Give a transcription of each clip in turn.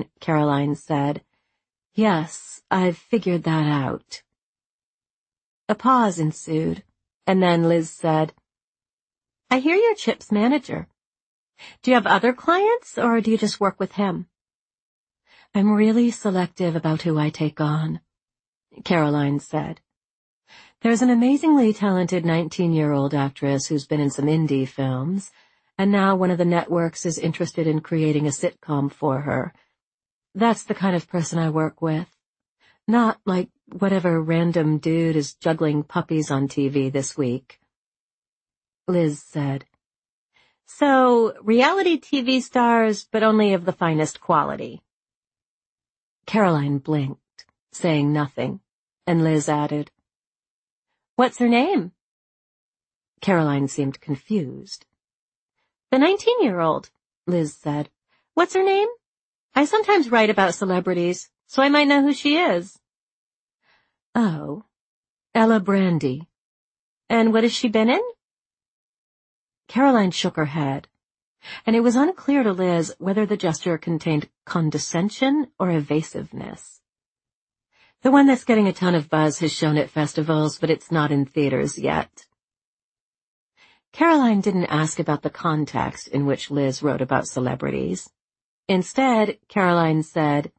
Caroline said, "Yes, I've figured that out." A pause ensued, and then Liz said, "I hear you're Chip's manager. Do you have other clients, or do you just work with him?" "I'm really selective about who I take on," Caroline said. "There's an amazingly talented 19-year-old actress who's been in some indie films, and now one of the networks is interested in creating a sitcom for her. That's the kind of person I work with. Not like whatever random dude is juggling puppies on TV this week." Liz said, "So, reality TV stars, but only of the finest quality." Caroline blinked, saying nothing, and Liz added, "What's her name?" Caroline seemed confused. "The 19-year-old, Liz said. "What's her name? I sometimes write about celebrities, so I might know who she is." "Oh, Ella Brandy. And what has she been in?" Caroline shook her head, and it was unclear to Liz whether the gesture contained condescension or evasiveness. "The one that's getting a ton of buzz has shown at festivals, but it's not in theaters yet." Caroline didn't ask about the context in which Liz wrote about celebrities. Instead, Caroline said,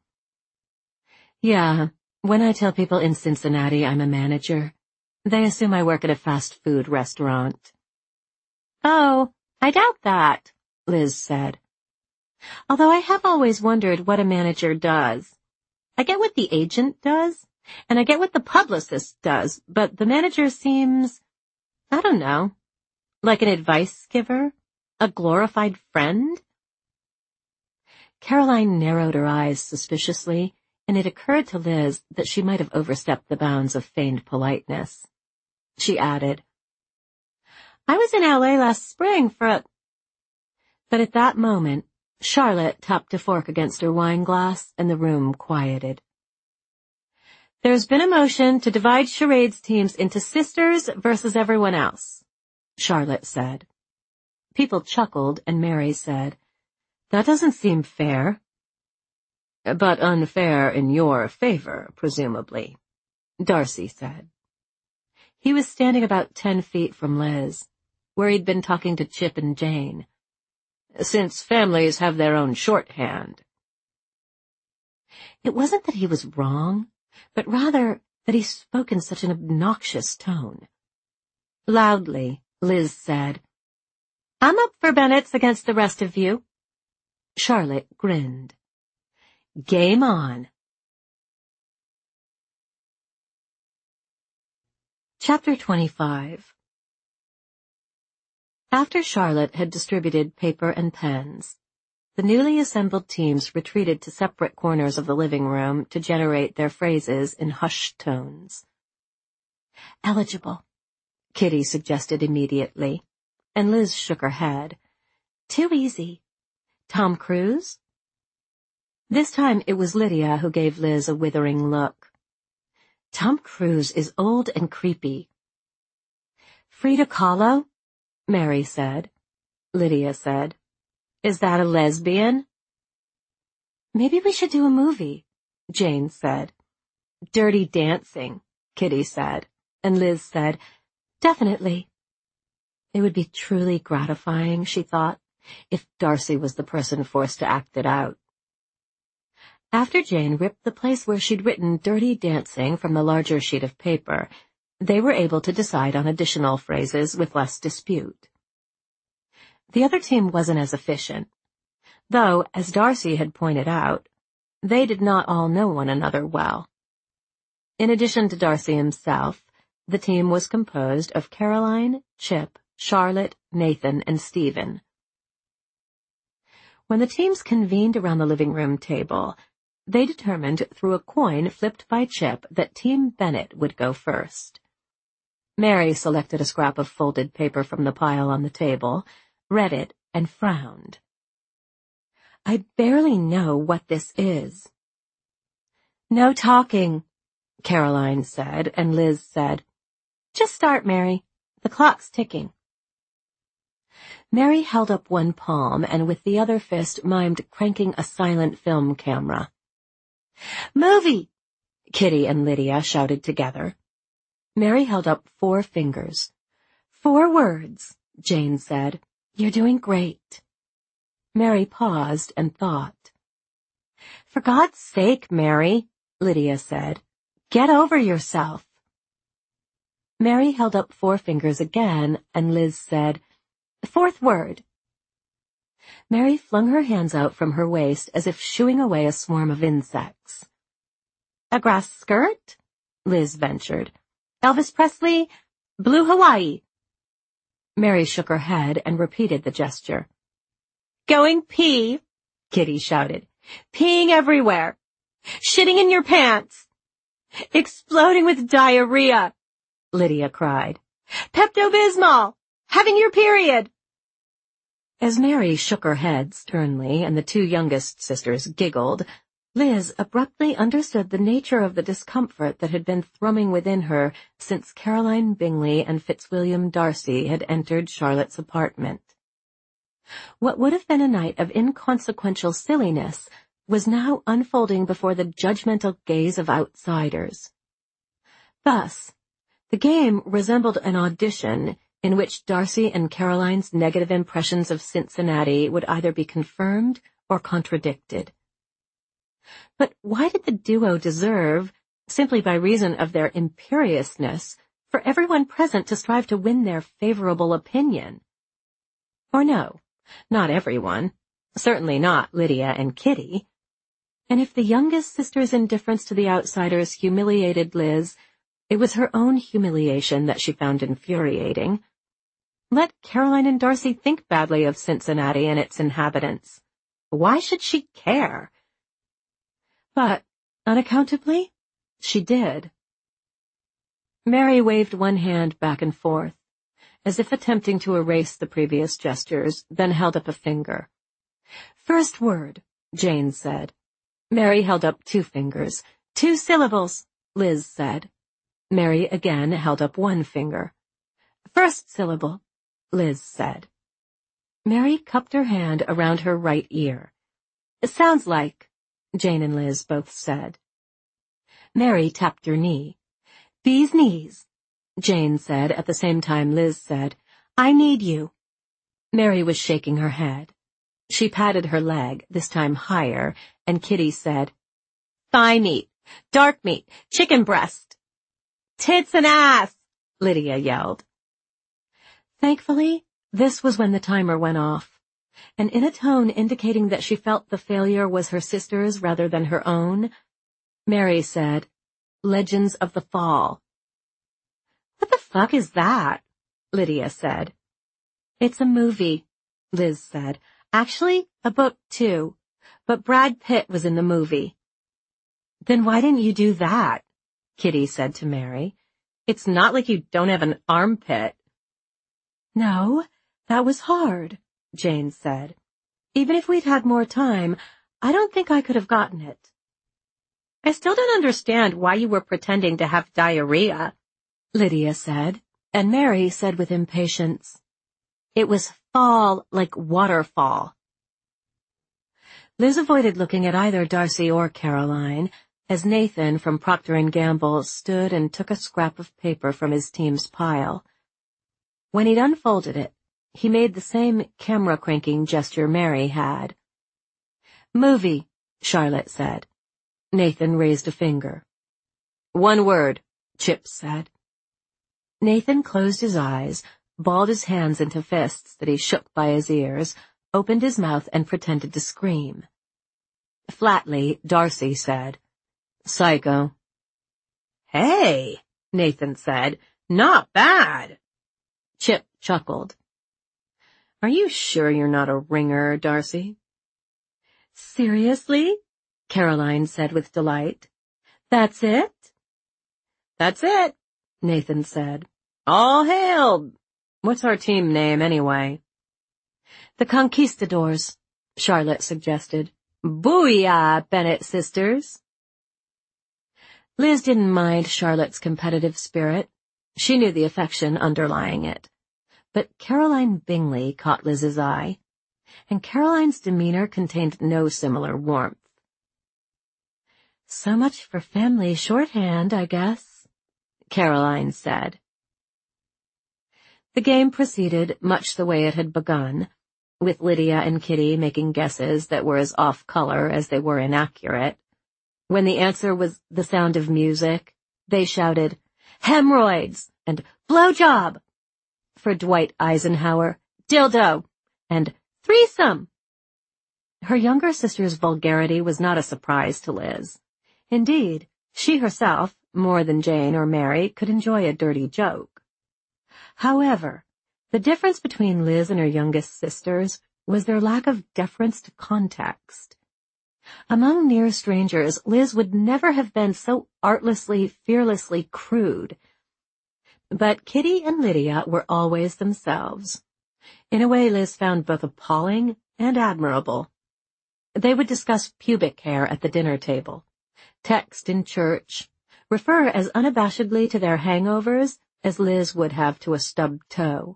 "Yeah, when I tell people in Cincinnati I'm a manager, they assume I work at a fast food restaurant." "Oh, I doubt that," Liz said. "Although I have always wondered what a manager does. I get what the agent does, and I get what the publicist does, but the manager seems, I don't know, like an advice giver, a glorified friend." Caroline narrowed her eyes suspiciously, and it occurred to Liz that she might have overstepped the bounds of feigned politeness. She added, "I was in LA last spring for a—" But at that moment, Charlotte tapped a fork against her wine glass, and the room quieted. "There's been a motion to divide charades teams into sisters versus everyone else," Charlotte said. People chuckled, and Mary said, "That doesn't seem fair." "But unfair in your favor, presumably," Darcy said. He was standing about 10 feet from Liz, where he'd been talking to Chip and Jane. "Since families have their own shorthand." It wasn't that he was wrong, but rather that he spoke in such an obnoxious tone. Loudly, Liz said, "I'm up for Bennett's against the rest of you." Charlotte grinned. "Game on." Chapter 25. After Charlotte had distributed paper and pens, the newly assembled teams retreated to separate corners of the living room to generate their phrases in hushed tones. "Eligible," Kitty suggested immediately, and Liz shook her head. "Too easy. Tom Cruise?" This time it was Lydia who gave Liz a withering look. "Tom Cruise is old and creepy." "Frida Kahlo?" Mary said. Lydia said, "Is that a lesbian?" "Maybe we should do a movie," Jane said. "Dirty Dancing," Kitty said, and Liz said, "Definitely." It would be truly gratifying, she thought, if Darcy was the person forced to act it out. After Jane ripped the place where she'd written Dirty Dancing from the larger sheet of paper, they were able to decide on additional phrases with less dispute. The other team wasn't as efficient, though, as Darcy had pointed out, they did not all know one another well. In addition to Darcy himself, the team was composed of Caroline, Chip, Charlotte, Nathan, and Stephen. When the teams convened around the living room table, they determined through a coin flipped by Chip that Team Bennett would go first. Mary selected a scrap of folded paper from the pile on the table, read it, and frowned. "I barely know what this is." "No talking," Caroline said, and Liz said, "Just start, Mary. The clock's ticking." Mary held up one palm and with the other fist mimed cranking a silent film camera. "Movie!" Kitty and Lydia shouted together. Mary held up 4 fingers. "4 words," Jane said. "You're doing great." Mary paused and thought. "For God's sake, Mary," Lydia said, "get over yourself." Mary held up 4 fingers again, and Liz said, "4th word." Mary flung her hands out from her waist as if shooing away a swarm of insects. "A grass skirt?" Liz ventured. "Elvis Presley? Blue Hawaii?" Mary shook her head and repeated the gesture. "Going pee," Kitty shouted. "Peeing everywhere. Shitting in your pants. Exploding with diarrhea," Lydia cried. "Pepto-Bismol! Having your period!" As Mary shook her head sternly and the 2 youngest sisters giggled, Liz abruptly understood the nature of the discomfort that had been thrumming within her since Caroline Bingley and Fitzwilliam Darcy had entered Charlotte's apartment. What would have been a night of inconsequential silliness was now unfolding before the judgmental gaze of outsiders. Thus, the game resembled an audition in which Darcy and Caroline's negative impressions of Cincinnati would either be confirmed or contradicted. But why did the duo deserve, simply by reason of their imperiousness, for everyone present to strive to win their favorable opinion? Or no, not everyone, certainly not Lydia and Kitty. And if the youngest sister's indifference to the outsiders humiliated Liz, it was her own humiliation that she found infuriating. Let Caroline and Darcy think badly of Cincinnati and its inhabitants. Why should she care? But, unaccountably, she did. Mary waved one hand back and forth, as if attempting to erase the previous gestures, then held up a finger. "First word," Jane said. Mary held up 2 fingers. 2 syllables, Liz said. Mary again held up 1 finger. "First syllable," Liz said. Mary cupped her hand around her right ear. "It sounds like," Jane and Liz both said. Mary tapped her knee. "Bee's knees," Jane said at the same time Liz said, "I need you." Mary was shaking her head. She patted her leg, this time higher, and Kitty said, "Thigh meat, dark meat, chicken breast." "Tits and ass," Lydia yelled. Thankfully, this was when the timer went off, and in a tone indicating that she felt the failure was her sister's rather than her own, Mary said, "Legends of the Fall." "What the fuck is that?" Lydia said. "It's a movie," Liz said. "Actually, a book, too. But Brad Pitt was in the movie." "Then why didn't you do that?" Kitty said to Mary. "It's not like you don't have an armpit." "No, that was hard," Jane said. "Even if we'd had more time, I don't think I could have gotten it." "I still don't understand why you were pretending to have diarrhea," Lydia said, and Mary said with impatience, "It was fall like waterfall." Liz avoided looking at either Darcy or Caroline, as Nathan from Procter & Gamble stood and took a scrap of paper from his team's pile. When he'd unfolded it, he made the same camera-cranking gesture Mary had. "Movie," Charlotte said. Nathan raised a finger. "1 word," Chip said. Nathan closed his eyes, balled his hands into fists that he shook by his ears, opened his mouth and pretended to scream. Flatly, Darcy said, "Psycho." "Hey," Nathan said, "not bad." Chip chuckled. "Are you sure you're not a ringer, Darcy?" "Seriously?" Caroline said with delight. "That's it?" "That's it," Nathan said. "All hail. What's our team name, anyway?" "The Conquistadors," Charlotte suggested. "Booyah, Bennett sisters." Liz didn't mind Charlotte's competitive spirit. She knew the affection underlying it. But Caroline Bingley caught Liz's eye, and Caroline's demeanor contained no similar warmth. "So much for family shorthand, I guess," Caroline said. The game proceeded much the way it had begun, with Lydia and Kitty making guesses that were as off-color as they were inaccurate. When the answer was the sound of music, they shouted, "Hemorrhoids!" and "Blowjob!" For Dwight Eisenhower, "Dildo!" and "Threesome!" Her younger sister's vulgarity was not a surprise to Liz. Indeed, she herself, more than Jane or Mary, could enjoy a dirty joke. However, the difference between Liz and her youngest sisters was their lack of deference to context. Among near strangers, Liz would never have been so artlessly, fearlessly crude. But Kitty and Lydia were always themselves, in a way Liz found both appalling and admirable. They would discuss pubic hair at the dinner table, text in church, refer as unabashedly to their hangovers as Liz would have to a stubbed toe.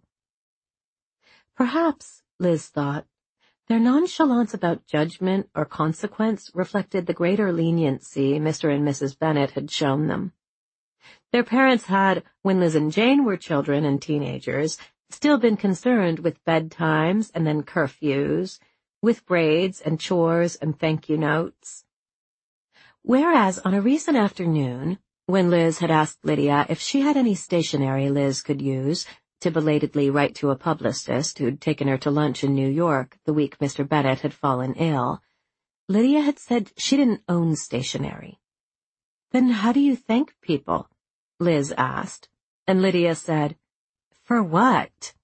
Perhaps, Liz thought, their nonchalance about judgment or consequence reflected the greater leniency Mr. and Mrs. Bennet had shown them. Their parents had, when Liz and Jane were children and teenagers, still been concerned with bedtimes and then curfews, with braids and chores and thank-you notes. Whereas on a recent afternoon, when Liz had asked Lydia if she had any stationery Liz could use to belatedly write to a publicist who'd taken her to lunch in New York the week Mr. Bennet had fallen ill, Lydia had said she didn't own stationery. "Then how do you thank people?" Liz asked, and Lydia said, "For what?"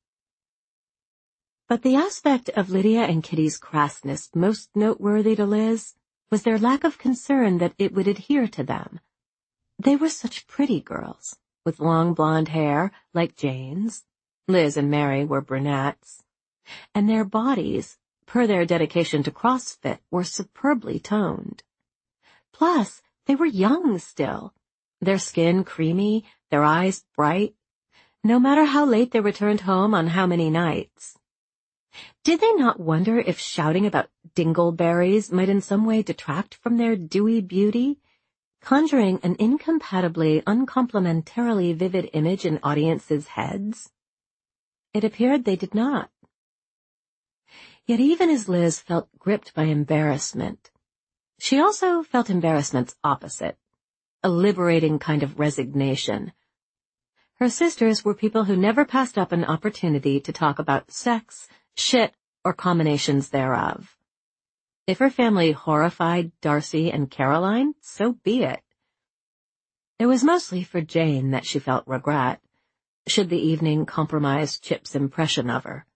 But the aspect of Lydia and Kitty's crassness most noteworthy to Liz was their lack of concern that it would adhere to them. They were such pretty girls, with long blonde hair like Jane's. Liz and Mary were brunettes. And their bodies, per their dedication to CrossFit, were superbly toned. Plus, they were young still, their skin creamy, their eyes bright, no matter how late they returned home on how many nights. Did they not wonder if shouting about dingleberries might in some way detract from their dewy beauty, conjuring an incompatibly, uncomplimentarily vivid image in audiences' heads? It appeared they did not. Yet even as Liz felt gripped by embarrassment, she also felt embarrassment's opposite, a liberating kind of resignation. Her sisters were people who never passed up an opportunity to talk about sex, shit, or combinations thereof. If her family horrified Darcy and Caroline, so be it. It was mostly for Jane that she felt regret, should the evening compromise Chip's impression of her.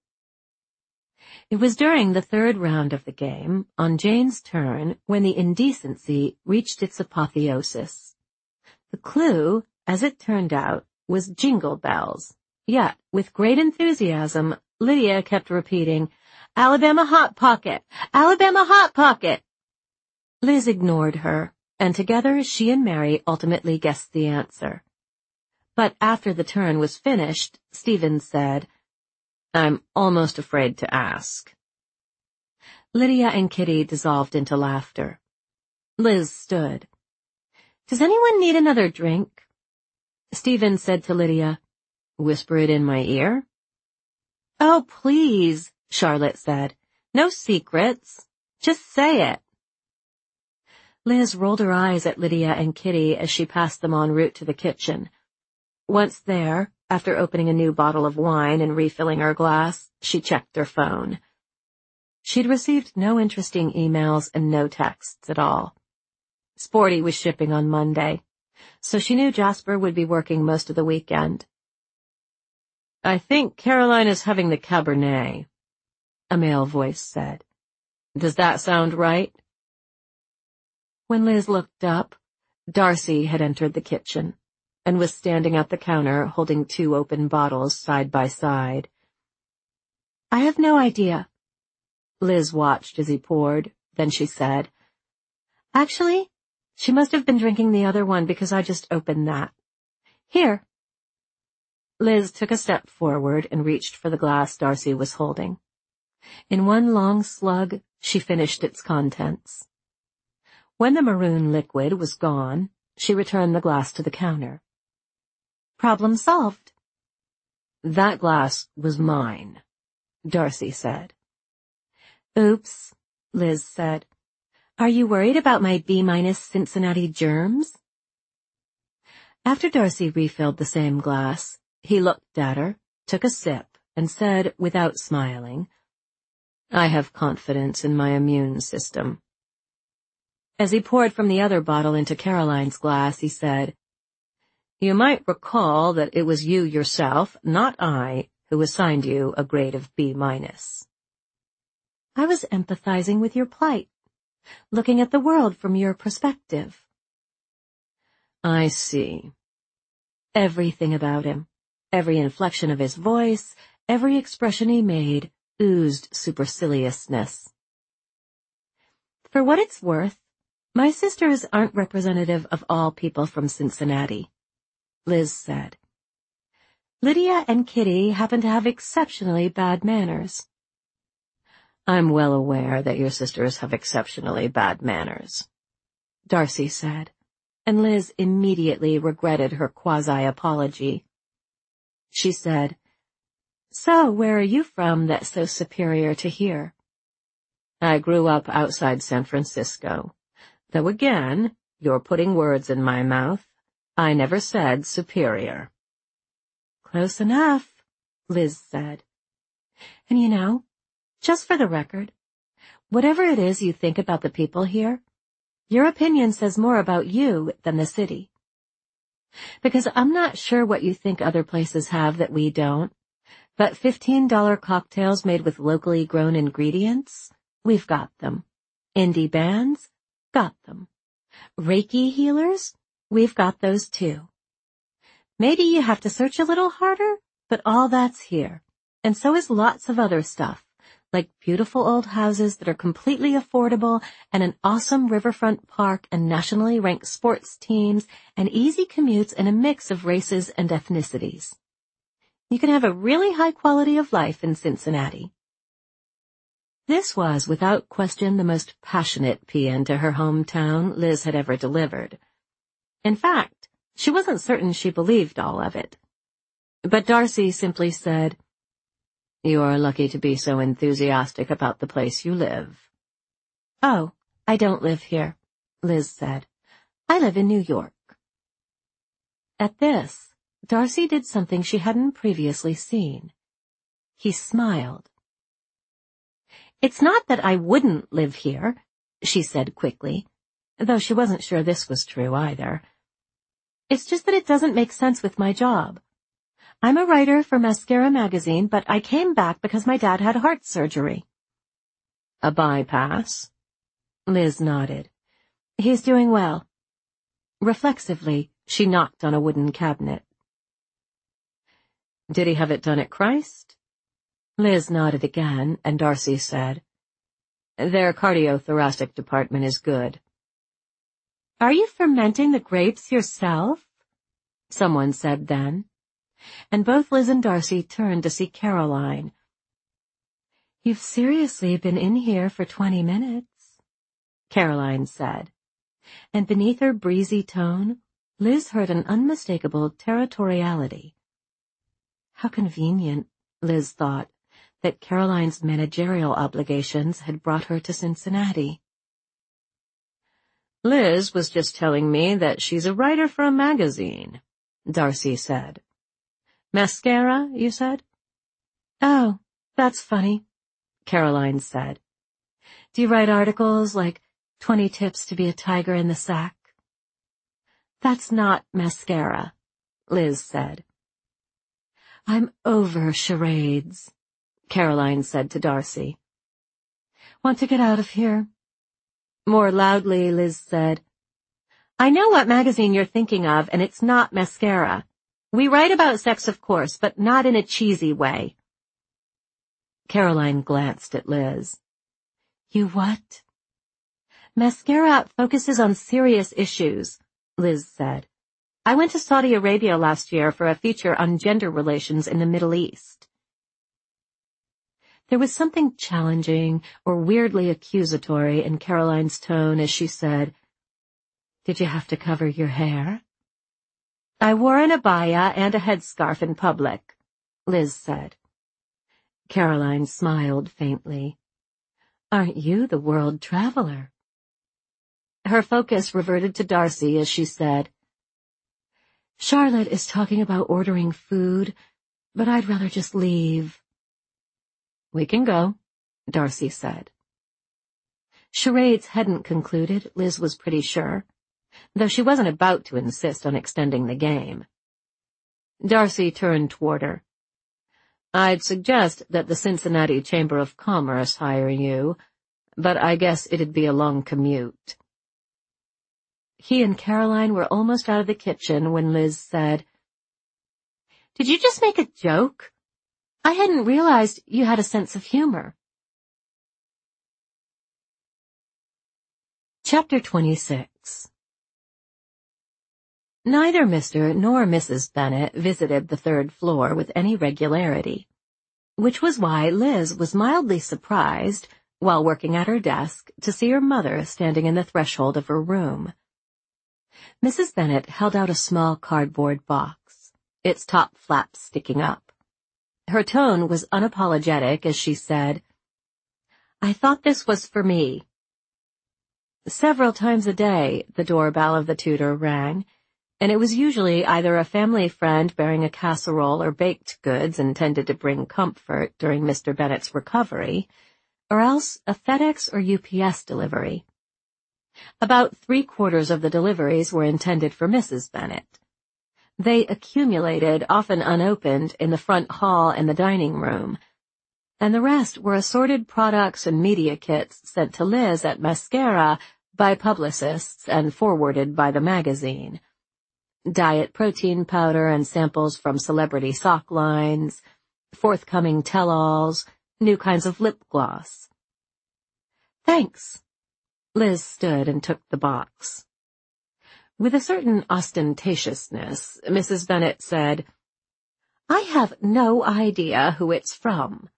It was during the third round of the game, on Jane's turn, when the indecency reached its apotheosis. The clue, as it turned out, was jingle bells. Yet, with great enthusiasm, Lydia kept repeating, "Alabama Hot Pocket! Alabama Hot Pocket!" Liz ignored her, and together she and Mary ultimately guessed the answer. But after the turn was finished, Stephen said, "I'm almost afraid to ask." Lydia and Kitty dissolved into laughter. Liz stood. "Does anyone need another drink?" Stephen said to Lydia, "Whisper it in my ear?" "Oh, please," Charlotte said. "No secrets. Just say it." Liz rolled her eyes at Lydia and Kitty as she passed them en route to the kitchen. Once there, after opening a new bottle of wine and refilling her glass, she checked her phone. She'd received no interesting emails and no texts at all. Sporty was shipping on Monday, so she knew Jasper would be working most of the weekend. "I think Caroline is having the Cabernet," a male voice said. "Does that sound right?" When Liz looked up, Darcy had entered the kitchen and was standing at the counter holding two open bottles side by side. "I have no idea." Liz watched as he poured, then she said, "Actually, she must have been drinking the other one because I just opened that. Here." Liz took a step forward and reached for the glass Darcy was holding. In one long slug, she finished its contents. When the maroon liquid was gone, she returned the glass to the counter. Problem solved. That glass was mine, Darcy said. Oops, Liz said. Are you worried about my B- Cincinnati germs? After Darcy refilled the same glass, he looked at her, took a sip, and said, without smiling, I have confidence in my immune system. As he poured from the other bottle into Caroline's glass, he said, You might recall that it was you yourself, not I, who assigned you a grade of B-. I was empathizing with your plight, looking at the world from your perspective. I see. Everything about him, every inflection of his voice, every expression he made, oozed superciliousness. For what it's worth, my sisters aren't representative of all people from Cincinnati, Liz said. Lydia and Kitty happen to have exceptionally bad manners. I'm well aware that your sisters have exceptionally bad manners, Darcy said, and Liz immediately regretted her quasi-apology. She said, So where are you from that's so superior to here? I grew up outside San Francisco, though again, you're putting words in my mouth. I never said superior. Close enough, Liz said. And you know, just for the record, whatever it is you think about the people here, your opinion says more about you than the city. Because I'm not sure what you think other places have that we don't, but $15 cocktails made with locally grown ingredients, we've got them. Indie bands, got them. Reiki healers, we've got those too. Maybe you have to search a little harder, but all that's here. And so is lots of other stuff, like beautiful old houses that are completely affordable and an awesome riverfront park and nationally ranked sports teams and easy commutes and a mix of races and ethnicities. You can have a really high quality of life in Cincinnati. This was, without question, the most passionate paean to her hometown Liz had ever delivered. In fact, she wasn't certain she believed all of it. But Darcy simply said, You are lucky to be so enthusiastic about the place you live. Oh, I don't live here, Liz said. I live in New York. At this, Darcy did something she hadn't previously seen. He smiled. It's not that I wouldn't live here, she said quickly, though she wasn't sure this was true either. It's just that it doesn't make sense with my job. I'm a writer for Mascara magazine, but I came back because my dad had heart surgery. A bypass? Liz nodded. He's doing well. Reflexively, she knocked on a wooden cabinet. Did he have it done at Christ? Liz nodded again, and Darcy said, Their cardiothoracic department is good. Are you fermenting the grapes yourself? Someone said then. And both Liz and Darcy turned to see Caroline. You've seriously been in here for 20 minutes, Caroline said. And beneath her breezy tone, Liz heard an unmistakable territoriality. How convenient, Liz thought, that Caroline's managerial obligations had brought her to Cincinnati. Liz was just telling me that she's a writer for a magazine, Darcy said. Mascara, you said? Oh, that's funny, Caroline said. Do you write articles like 20 tips to be a tiger in the sack? That's not mascara, Liz said. I'm over charades, Caroline said to Darcy. Want to get out of here? More loudly, Liz said, I know what magazine you're thinking of, and it's not Mascara. We write about sex, of course, but not in a cheesy way. Caroline glanced at Liz. You what? Mascara focuses on serious issues, Liz said. I went to Saudi Arabia last year for a feature on gender relations in the Middle East. There was something challenging or weirdly accusatory in Caroline's tone as she said, "Did you have to cover your hair?" "I wore an abaya and a headscarf in public," Liz said. Caroline smiled faintly. "Aren't you the world traveler?" Her focus reverted to Darcy as she said, "Charlotte is talking about ordering food, but I'd rather just leave." "We can go," Darcy said. Charades hadn't concluded, Liz was pretty sure, though she wasn't about to insist on extending the game. Darcy turned toward her. "I'd suggest that the Cincinnati Chamber of Commerce hire you, but I guess it'd be a long commute." He and Caroline were almost out of the kitchen when Liz said, "Did you just make a joke? I hadn't realized you had a sense of humor." Chapter 26. Neither Mr. nor Mrs. Bennet visited the third floor with any regularity, which was why Liz was mildly surprised, while working at her desk, to see her mother standing in the threshold of her room. Mrs. Bennet held out a small cardboard box, its top flap sticking up. Her tone was unapologetic as she said, "I thought this was for me." Several times a day, the doorbell of the Tudor rang, and it was usually either a family friend bearing a casserole or baked goods intended to bring comfort during Mr. Bennet's recovery, or else a FedEx or UPS delivery. About 3/4 of the deliveries were intended for Mrs. Bennet. They accumulated, often unopened, in the front hall and the dining room, and the rest were assorted products and media kits sent to Liz at Mascara by publicists and forwarded by the magazine. Diet protein powder and samples from celebrity sock lines, forthcoming tell-alls, new kinds of lip gloss. "Thanks." Liz stood and took the box. With a certain ostentatiousness, Mrs. Bennet said, "I have no idea who it's from."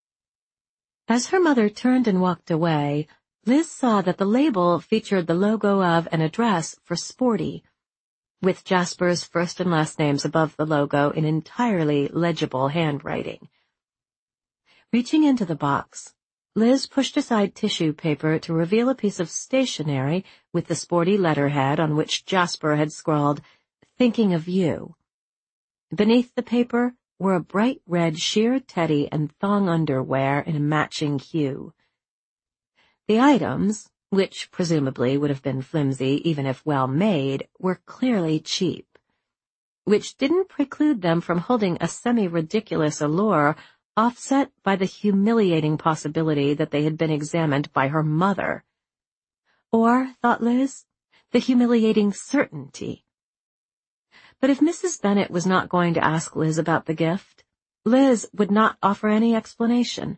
As her mother turned and walked away, Liz saw that the label featured the logo of an address for Sporty, with Jasper's first and last names above the logo in entirely legible handwriting. Reaching into the box, Liz pushed aside tissue paper to reveal a piece of stationery with the Sporty letterhead on which Jasper had scrawled, "Thinking of you." Beneath the paper were a bright red sheer teddy and thong underwear in a matching hue. The items, which presumably would have been flimsy even if well made, were clearly cheap, which didn't preclude them from holding a semi-ridiculous allure offset by the humiliating possibility that they had been examined by her mother. Or, thought Liz, the humiliating certainty. But if Mrs. Bennet was not going to ask Liz about the gift, Liz would not offer any explanation.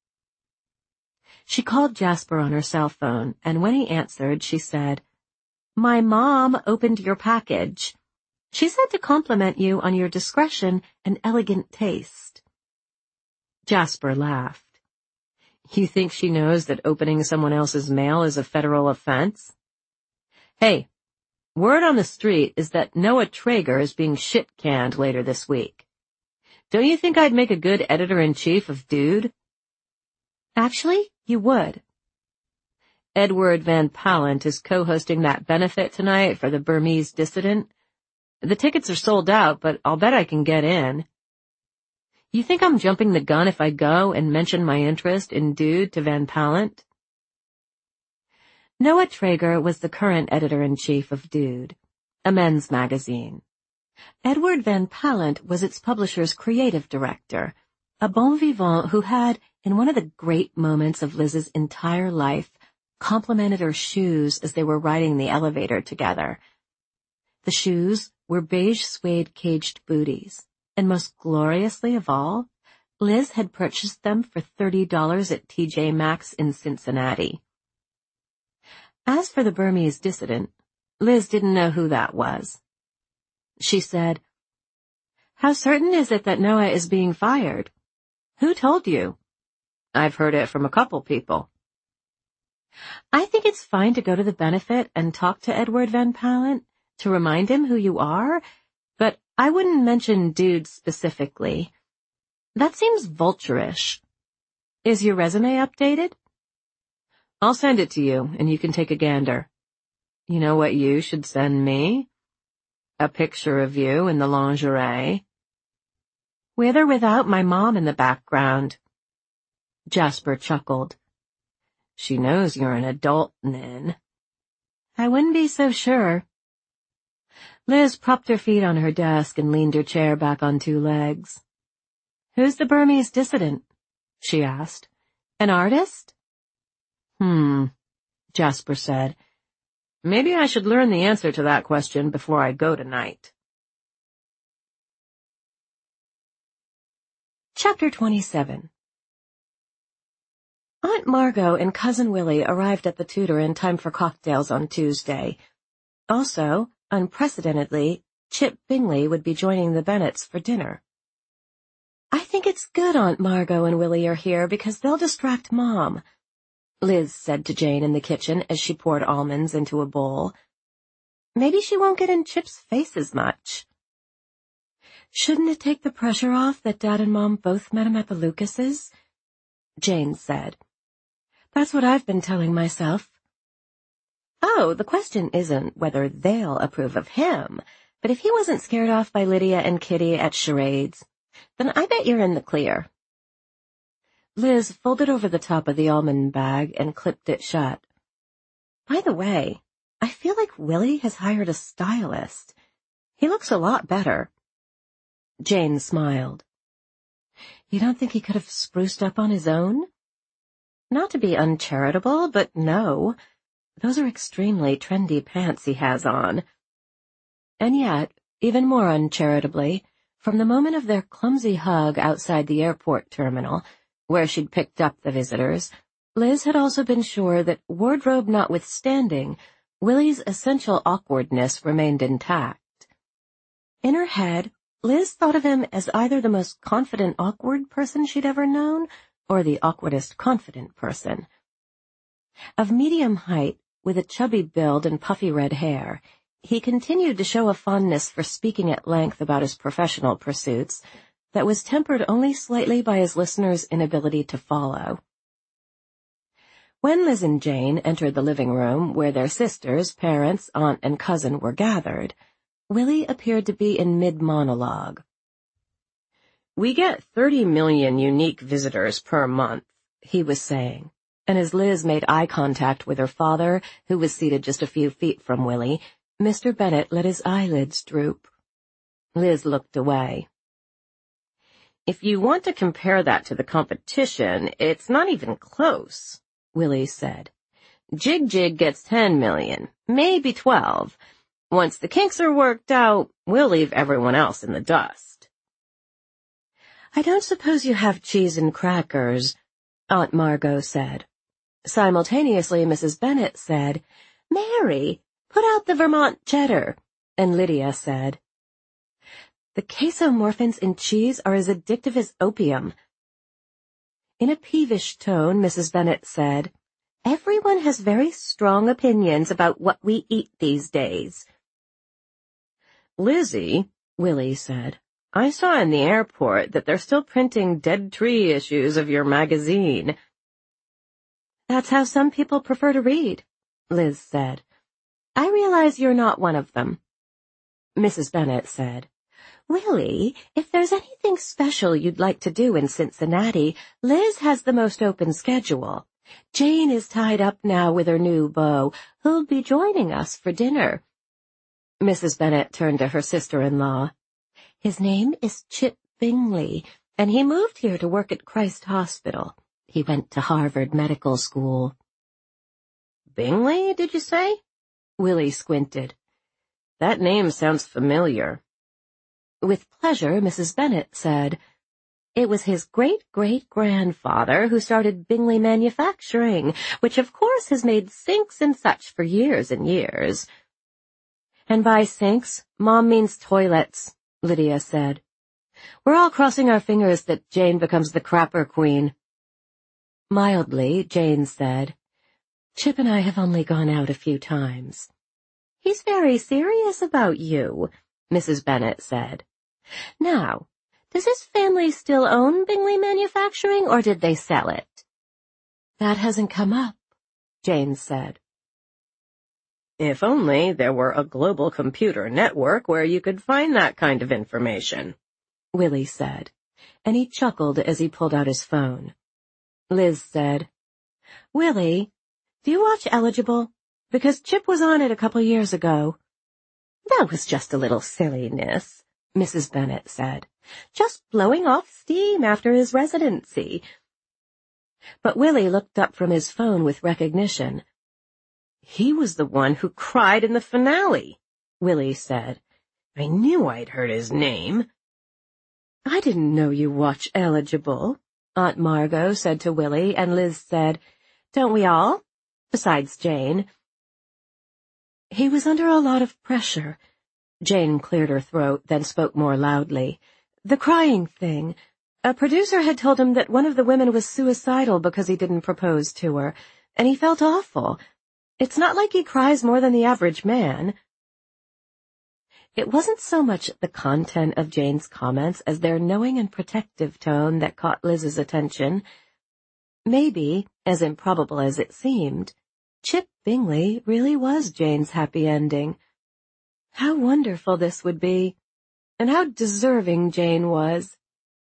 She called Jasper on her cell phone, and when he answered, she said, "My mom opened your package. She said to compliment you on your discretion and elegant taste." Jasper laughed. "You think she knows that opening someone else's mail is a federal offense? Hey, word on the street is that Noah Traeger is being shit-canned later this week. Don't you think I'd make a good editor-in-chief of Dude?" "Actually, you would." "Edward Van Pallant is co-hosting that benefit tonight for the Burmese dissident. The tickets are sold out, but I'll bet I can get in. You think I'm jumping the gun if I go and mention my interest in Dude to Van Pallant?" Noah Traeger was the current editor-in-chief of Dude, a men's magazine. Edward Van Pallant was its publisher's creative director, a bon vivant who had, in one of the great moments of Liz's entire life, complimented her shoes as they were riding the elevator together. The shoes were beige suede caged booties, and most gloriously of all, Liz had purchased them for $30 at TJ Maxx in Cincinnati. As for the Burmese dissident, Liz didn't know who that was. She said, "How certain is it that Noah is being fired? Who told you?" "I've heard it from a couple people." "I think it's fine to go to the benefit and talk to Edward Van Pallant to remind him who you are, but I wouldn't mention dude specifically. That seems vulturish. Is your resume updated?" "I'll send it to you, and you can take a gander. You know what you should send me? A picture of you in the lingerie. With or without my mom in the background." Jasper chuckled. "She knows you're an adult, Nin." "I wouldn't be so sure." Liz propped her feet on her desk and leaned her chair back on two legs. "Who's the Burmese dissident?" she asked. "An artist?" Jasper said. "Maybe I should learn the answer to that question before I go tonight." Chapter 27. Aunt Margot and Cousin Willie arrived at the Tudor in time for cocktails on Tuesday. Also, unprecedentedly, Chip Bingley would be joining the Bennets for dinner. "I think it's good Aunt Margot and Willie are here because they'll distract Mom," Liz said to Jane in the kitchen as she poured almonds into a bowl. "Maybe she won't get in Chip's face as much." "Shouldn't it take the pressure off that Dad and Mom both met him at the Lucases?" Jane said. "That's what I've been telling myself." "Oh, the question isn't whether they'll approve of him, but if he wasn't scared off by Lydia and Kitty at charades, then I bet you're in the clear." Liz folded over the top of the almond bag and clipped it shut. "By the way, I feel like Willie has hired a stylist. He looks a lot better." Jane smiled. "You don't think he could have spruced up on his own?" "Not to be uncharitable, but no. Those are extremely trendy pants he has on." And yet, even more uncharitably, from the moment of their clumsy hug outside the airport terminal, where she'd picked up the visitors, Liz had also been sure that, wardrobe notwithstanding, Willie's essential awkwardness remained intact. In her head, Liz thought of him as either the most confident awkward person she'd ever known, or the awkwardest confident person. Of medium height, with a chubby build and puffy red hair, he continued to show a fondness for speaking at length about his professional pursuits that was tempered only slightly by his listeners' inability to follow. When Liz and Jane entered the living room where their sisters, parents, aunt, and cousin were gathered, Willie appeared to be in mid-monologue. "We get 30 million unique visitors per month," he was saying, and as Liz made eye contact with her father, who was seated just a few feet from Willie, Mr. Bennet let his eyelids droop. Liz looked away. "If you want to compare that to the competition, it's not even close," Willie said. "Jig Jig gets 10 million, maybe 12. Once the kinks are worked out, we'll leave everyone else in the dust." "I don't suppose you have cheese and crackers," Aunt Margot said. Simultaneously, Mrs. Bennet said, "Mary, put out the Vermont cheddar," and Lydia said, "The casomorphins in cheese are as addictive as opium." In a peevish tone, Mrs. Bennet said, "Everyone has very strong opinions about what we eat these days." "Lizzie," Willie said, "I saw in the airport that they're still printing dead tree issues of your magazine." "That's how some people prefer to read," Liz said. "I realize you're not one of them." Mrs. Bennet said, "Willie, if there's anything special you'd like to do in Cincinnati, Liz has the most open schedule. Jane is tied up now with her new beau, who'll be joining us for dinner." Mrs. Bennet turned to her sister-in-law. "His name is Chip Bingley, and he moved here to work at Christ Hospital. He went to Harvard Medical School." "Bingley, did you say?" Willie squinted. "That name sounds familiar." With pleasure, Mrs. Bennet said, "It was his great-great-grandfather who started Bingley Manufacturing, which of course has made sinks and such for years and years." And by sinks, Mom means toilets, Lydia said. We're all crossing our fingers that Jane becomes the crapper queen. Mildly, Jane said, Chip and I have only gone out a few times. He's very serious about you, Mrs. Bennet said. Now, does his family still own Bingley Manufacturing, or did they sell it? That hasn't come up, Jane said. If only there were a global computer network where you could find that kind of information, Willie said, and he chuckled as he pulled out his phone. Liz said, Willie, do you watch Eligible? Because Chip was on it a couple years ago. That was just a little silliness, Mrs. Bennet said. Just blowing off steam after his residency. But Willie looked up from his phone with recognition. He was the one who cried in the finale, Willie said. I knew I'd heard his name. I didn't know you watch Eligible, Aunt Margot said to Willie, and Liz said, Don't we all? Besides Jane. He was under a lot of pressure. Jane cleared her throat, then spoke more loudly. The crying thing. A producer had told him that one of the women was suicidal because he didn't propose to her, and he felt awful. It's not like he cries more than the average man. It wasn't so much the content of Jane's comments as their knowing and protective tone that caught Liz's attention. Maybe, as improbable as it seemed, Chip Bingley really was Jane's happy ending. How wonderful this would be, and how deserving Jane was.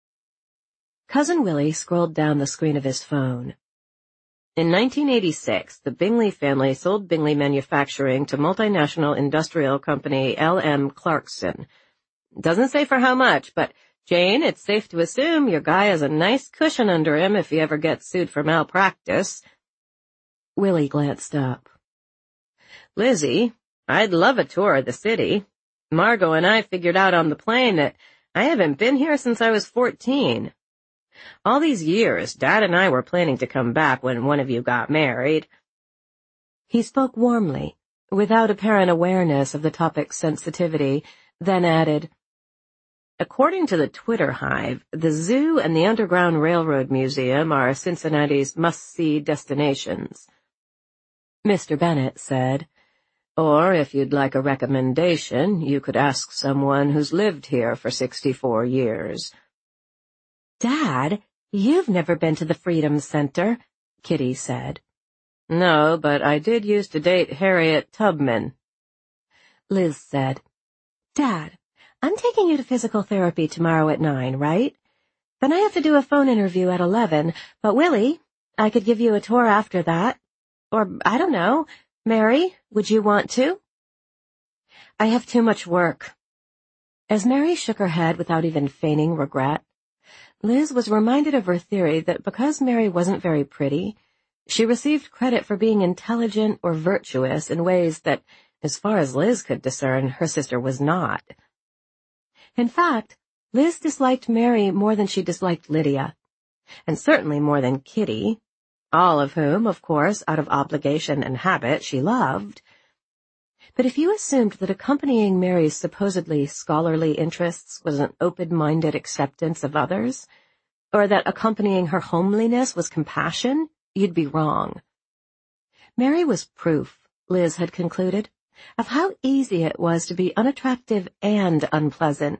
Cousin Willie scrolled down the screen of his phone. In 1986, the Bingley family sold Bingley Manufacturing to multinational industrial company L.M. Clarkson. Doesn't say for how much, but, Jane, it's safe to assume your guy has a nice cushion under him if he ever gets sued for malpractice. Willie glanced up. Lizzie, I'd love a tour of the city. Margot and I figured out on the plane that I haven't been here since I was 14. All these years, Dad and I were planning to come back when one of you got married. He spoke warmly, without apparent awareness of the topic's sensitivity, then added, According to the Twitter Hive, the zoo and the Underground Railroad Museum are Cincinnati's must-see destinations. Mr. Bennet said, Or, if you'd like a recommendation, you could ask someone who's lived here for 64 years. Dad, you've never been to the Freedom Center, Kitty said. No, but I did used to date Harriet Tubman. Liz said, Dad, I'm taking you to physical therapy tomorrow at 9, right? Then I have to do a phone interview at 11, but Willie, I could give you a tour after that. Or, I don't know, Mary, would you want to? I have too much work. As Mary shook her head without even feigning regret, Liz was reminded of her theory that because Mary wasn't very pretty, she received credit for being intelligent or virtuous in ways that, as far as Liz could discern, her sister was not. In fact, Liz disliked Mary more than she disliked Lydia, and certainly more than Kitty, all of whom, of course, out of obligation and habit, she loved. But if you assumed that accompanying Mary's supposedly scholarly interests was an open-minded acceptance of others, or that accompanying her homeliness was compassion, you'd be wrong. Mary was proof, Liz had concluded, of how easy it was to be unattractive and unpleasant.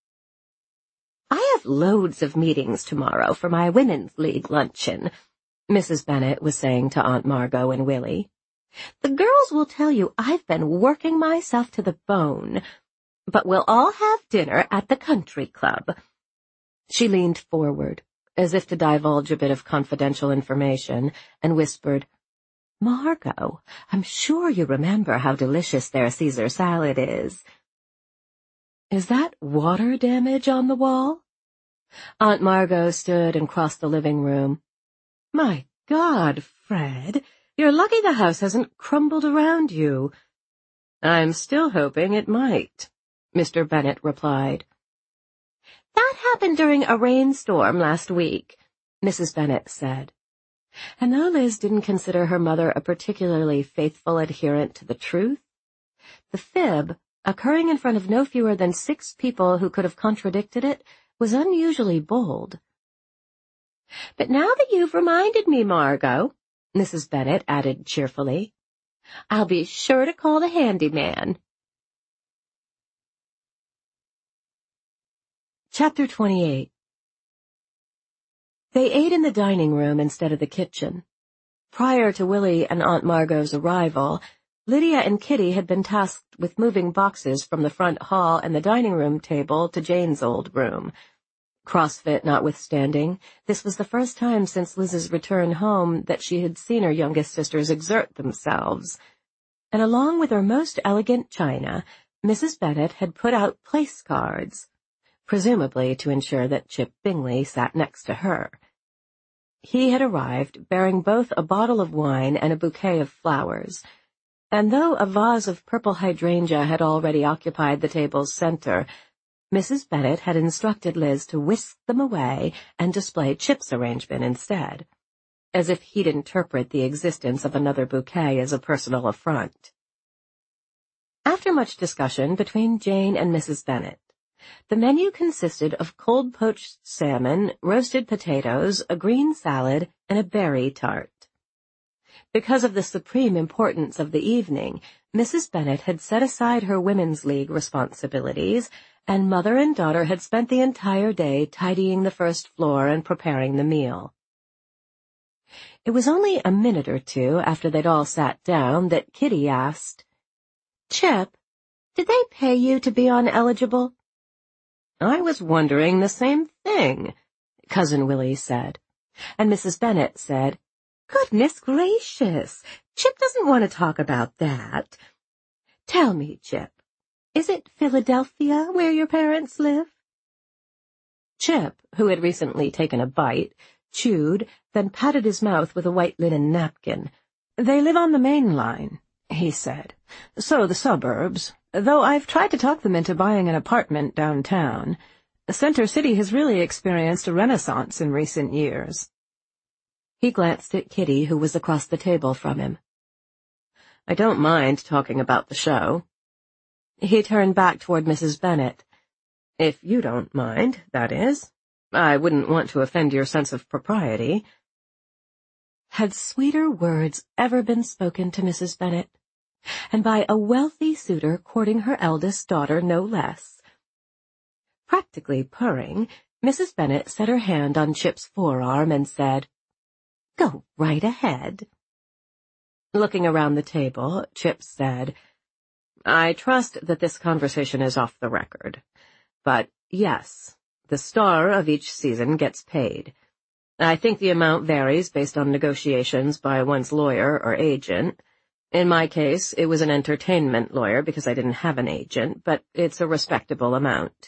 I have loads of meetings tomorrow for my Women's League luncheon, Mrs. Bennet was saying to Aunt Margot and Willie. The girls will tell you I've been working myself to the bone, but we'll all have dinner at the country club. She leaned forward, as if to divulge a bit of confidential information, and whispered, Margot, I'm sure you remember how delicious their Caesar salad is. Is that water damage on the wall? Aunt Margot stood and crossed the living room. My God, Fred, you're lucky the house hasn't crumbled around you. I'm still hoping it might, Mr. Bennet replied. That happened during a rainstorm last week, Mrs. Bennet said. And though Liz didn't consider her mother a particularly faithful adherent to the truth, the fib occurring in front of no fewer than 6 people who could have contradicted it, was unusually bold. "But now that you've reminded me, Margot," Mrs. Bennet added cheerfully, "I'll be sure to call the handyman." Chapter 28. They ate in the dining room instead of the kitchen. Prior to Willie and Aunt Margot's arrival, Lydia and Kitty had been tasked with moving boxes from the front hall and the dining room table to Jane's old room. CrossFit notwithstanding, this was the first time since Liz's return home that she had seen her youngest sisters exert themselves. And along with her most elegant china, Mrs. Bennet had put out place cards, presumably to ensure that Chip Bingley sat next to her. He had arrived, bearing both a bottle of wine and a bouquet of flowers, and though a vase of purple hydrangea had already occupied the table's center, Mrs. Bennet had instructed Liz to whisk them away and display Chip's arrangement instead, as if he'd interpret the existence of another bouquet as a personal affront. After much discussion between Jane and Mrs. Bennet, the menu consisted of cold poached salmon, roasted potatoes, a green salad, and a berry tart. Because of the supreme importance of the evening, Mrs. Bennet had set aside her Women's League responsibilities, and mother and daughter had spent the entire day tidying the first floor and preparing the meal. It was only a minute or two after they'd all sat down that Kitty asked, "Chip, did they pay you to be uneligible?" "I was wondering the same thing," Cousin Willie said. And Mrs. Bennet said, "Goodness gracious, Chip doesn't want to talk about that. Tell me, Chip, is it Philadelphia where your parents live?" Chip, who had recently taken a bite, chewed, then patted his mouth with a white linen napkin. "They live on the main line," he said. "So the suburbs, though I've tried to talk them into buying an apartment downtown. Center City has really experienced a renaissance in recent years." He glanced at Kitty, who was across the table from him. "I don't mind talking about the show." He turned back toward Mrs. Bennet. "If you don't mind, that is. I wouldn't want to offend your sense of propriety." Had sweeter words ever been spoken to Mrs. Bennet? And by a wealthy suitor courting her eldest daughter, no less. Practically purring, Mrs. Bennet set her hand on Chip's forearm and said, "Go right ahead." Looking around the table, Chip said, "I trust that this conversation is off the record. But, yes, the star of each season gets paid. I think the amount varies based on negotiations by one's lawyer or agent. In my case, it was an entertainment lawyer because I didn't have an agent, but it's a respectable amount."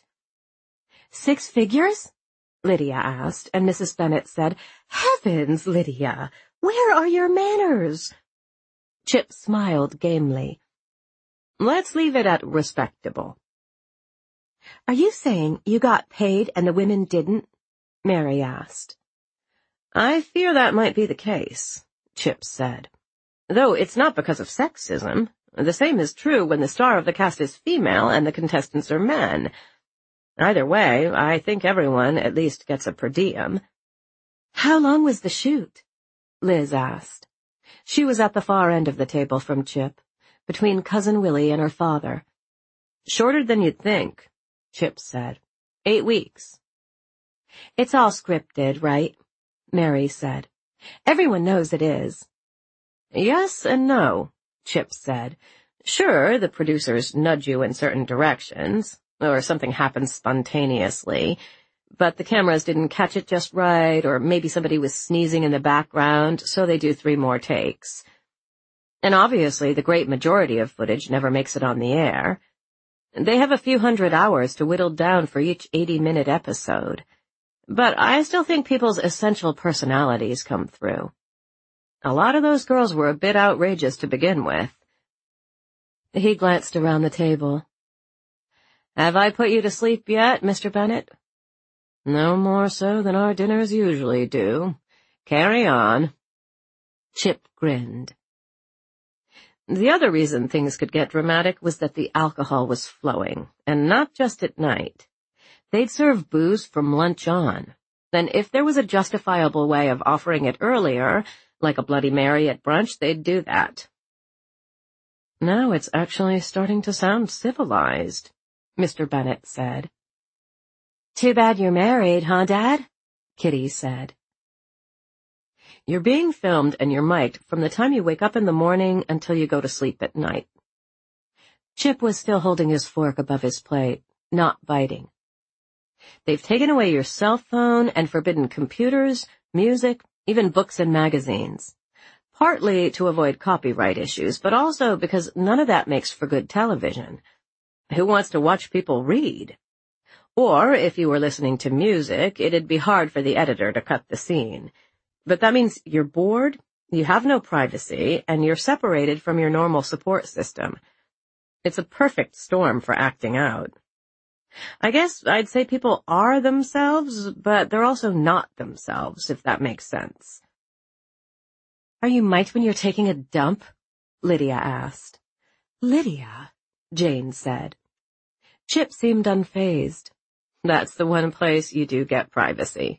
"6 figures?" Lydia asked, and Mrs. Bennet said, "Heavens, Lydia, where are your manners?" Chip smiled gamely. "Let's leave it at respectable." "Are you saying you got paid and the women didn't?" Mary asked. "I fear that might be the case," Chip said. "Though it's not because of sexism. The same is true when the star of the cast is female and the contestants are men. Either way, I think everyone at least gets a per diem." "How long was the shoot?" Liz asked. She was at the far end of the table from Chip, between Cousin Willie and her father. "Shorter than you'd think," Chip said. 8 weeks. "It's all scripted, right?" Mary said. "Everyone knows it is." "Yes and no," Chip said. "Sure, the producers nudge you in certain directions, or something happens spontaneously, but the cameras didn't catch it just right, or maybe somebody was sneezing in the background, so they do 3 more takes. And obviously the great majority of footage never makes it on the air. They have a few hundred hours to whittle down for each 80-minute episode. But I still think people's essential personalities come through. A lot of those girls were a bit outrageous to begin with." He glanced around the table. "Have I put you to sleep yet, Mr. Bennet?" "No more so than our dinners usually do. Carry on." Chip grinned. The other reason things could get dramatic was that the alcohol was flowing, and not just at night. They'd serve booze from lunch on. Then if there was a justifiable way of offering it earlier, like a Bloody Mary at brunch, they'd do that. Now it's actually starting to sound civilized, Mr. Bennet said. Too bad you're married, huh, Dad? Kitty said. You're being filmed and you're mic'd from the time you wake up in the morning until you go to sleep at night. Chip was still holding his fork above his plate, not biting. They've taken away your cell phone and forbidden computers, music, even books and magazines. Partly to avoid copyright issues, but also because none of that makes for good television. Who wants to watch people read? Or, if you were listening to music, it'd be hard for the editor to cut the scene. But that means you're bored, you have no privacy, and you're separated from your normal support system. It's a perfect storm for acting out. I guess I'd say people are themselves, but they're also not themselves, if that makes sense. Are you mic'd when you're taking a dump? Lydia asked. Lydia, Jane said. Chip seemed unfazed. That's the one place you do get privacy.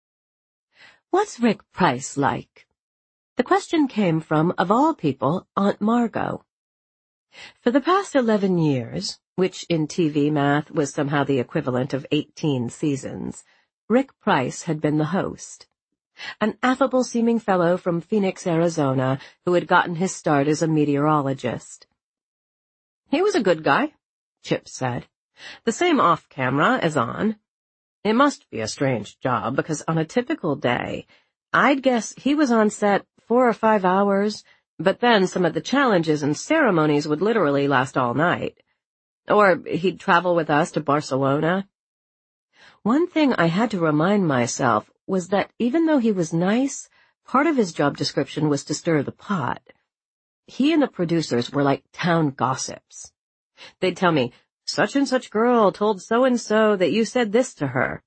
What's Rick Price like? The question came from, of all people, Aunt Margot. For the past 11 years, which in TV math was somehow the equivalent of 18 seasons, Rick Price had been the host. An affable-seeming fellow from Phoenix, Arizona, who had gotten his start as a meteorologist. He was a good guy, Chip said. The same off-camera as on. It must be a strange job, because on a typical day, I'd guess he was on set 4 or 5 hours, but then some of the challenges and ceremonies would literally last all night. Or he'd travel with us to Barcelona. One thing I had to remind myself was that even though he was nice, part of his job description was to stir the pot. He and the producers were like town gossips. They'd tell me, such and such girl told so-and-so that you said this to her.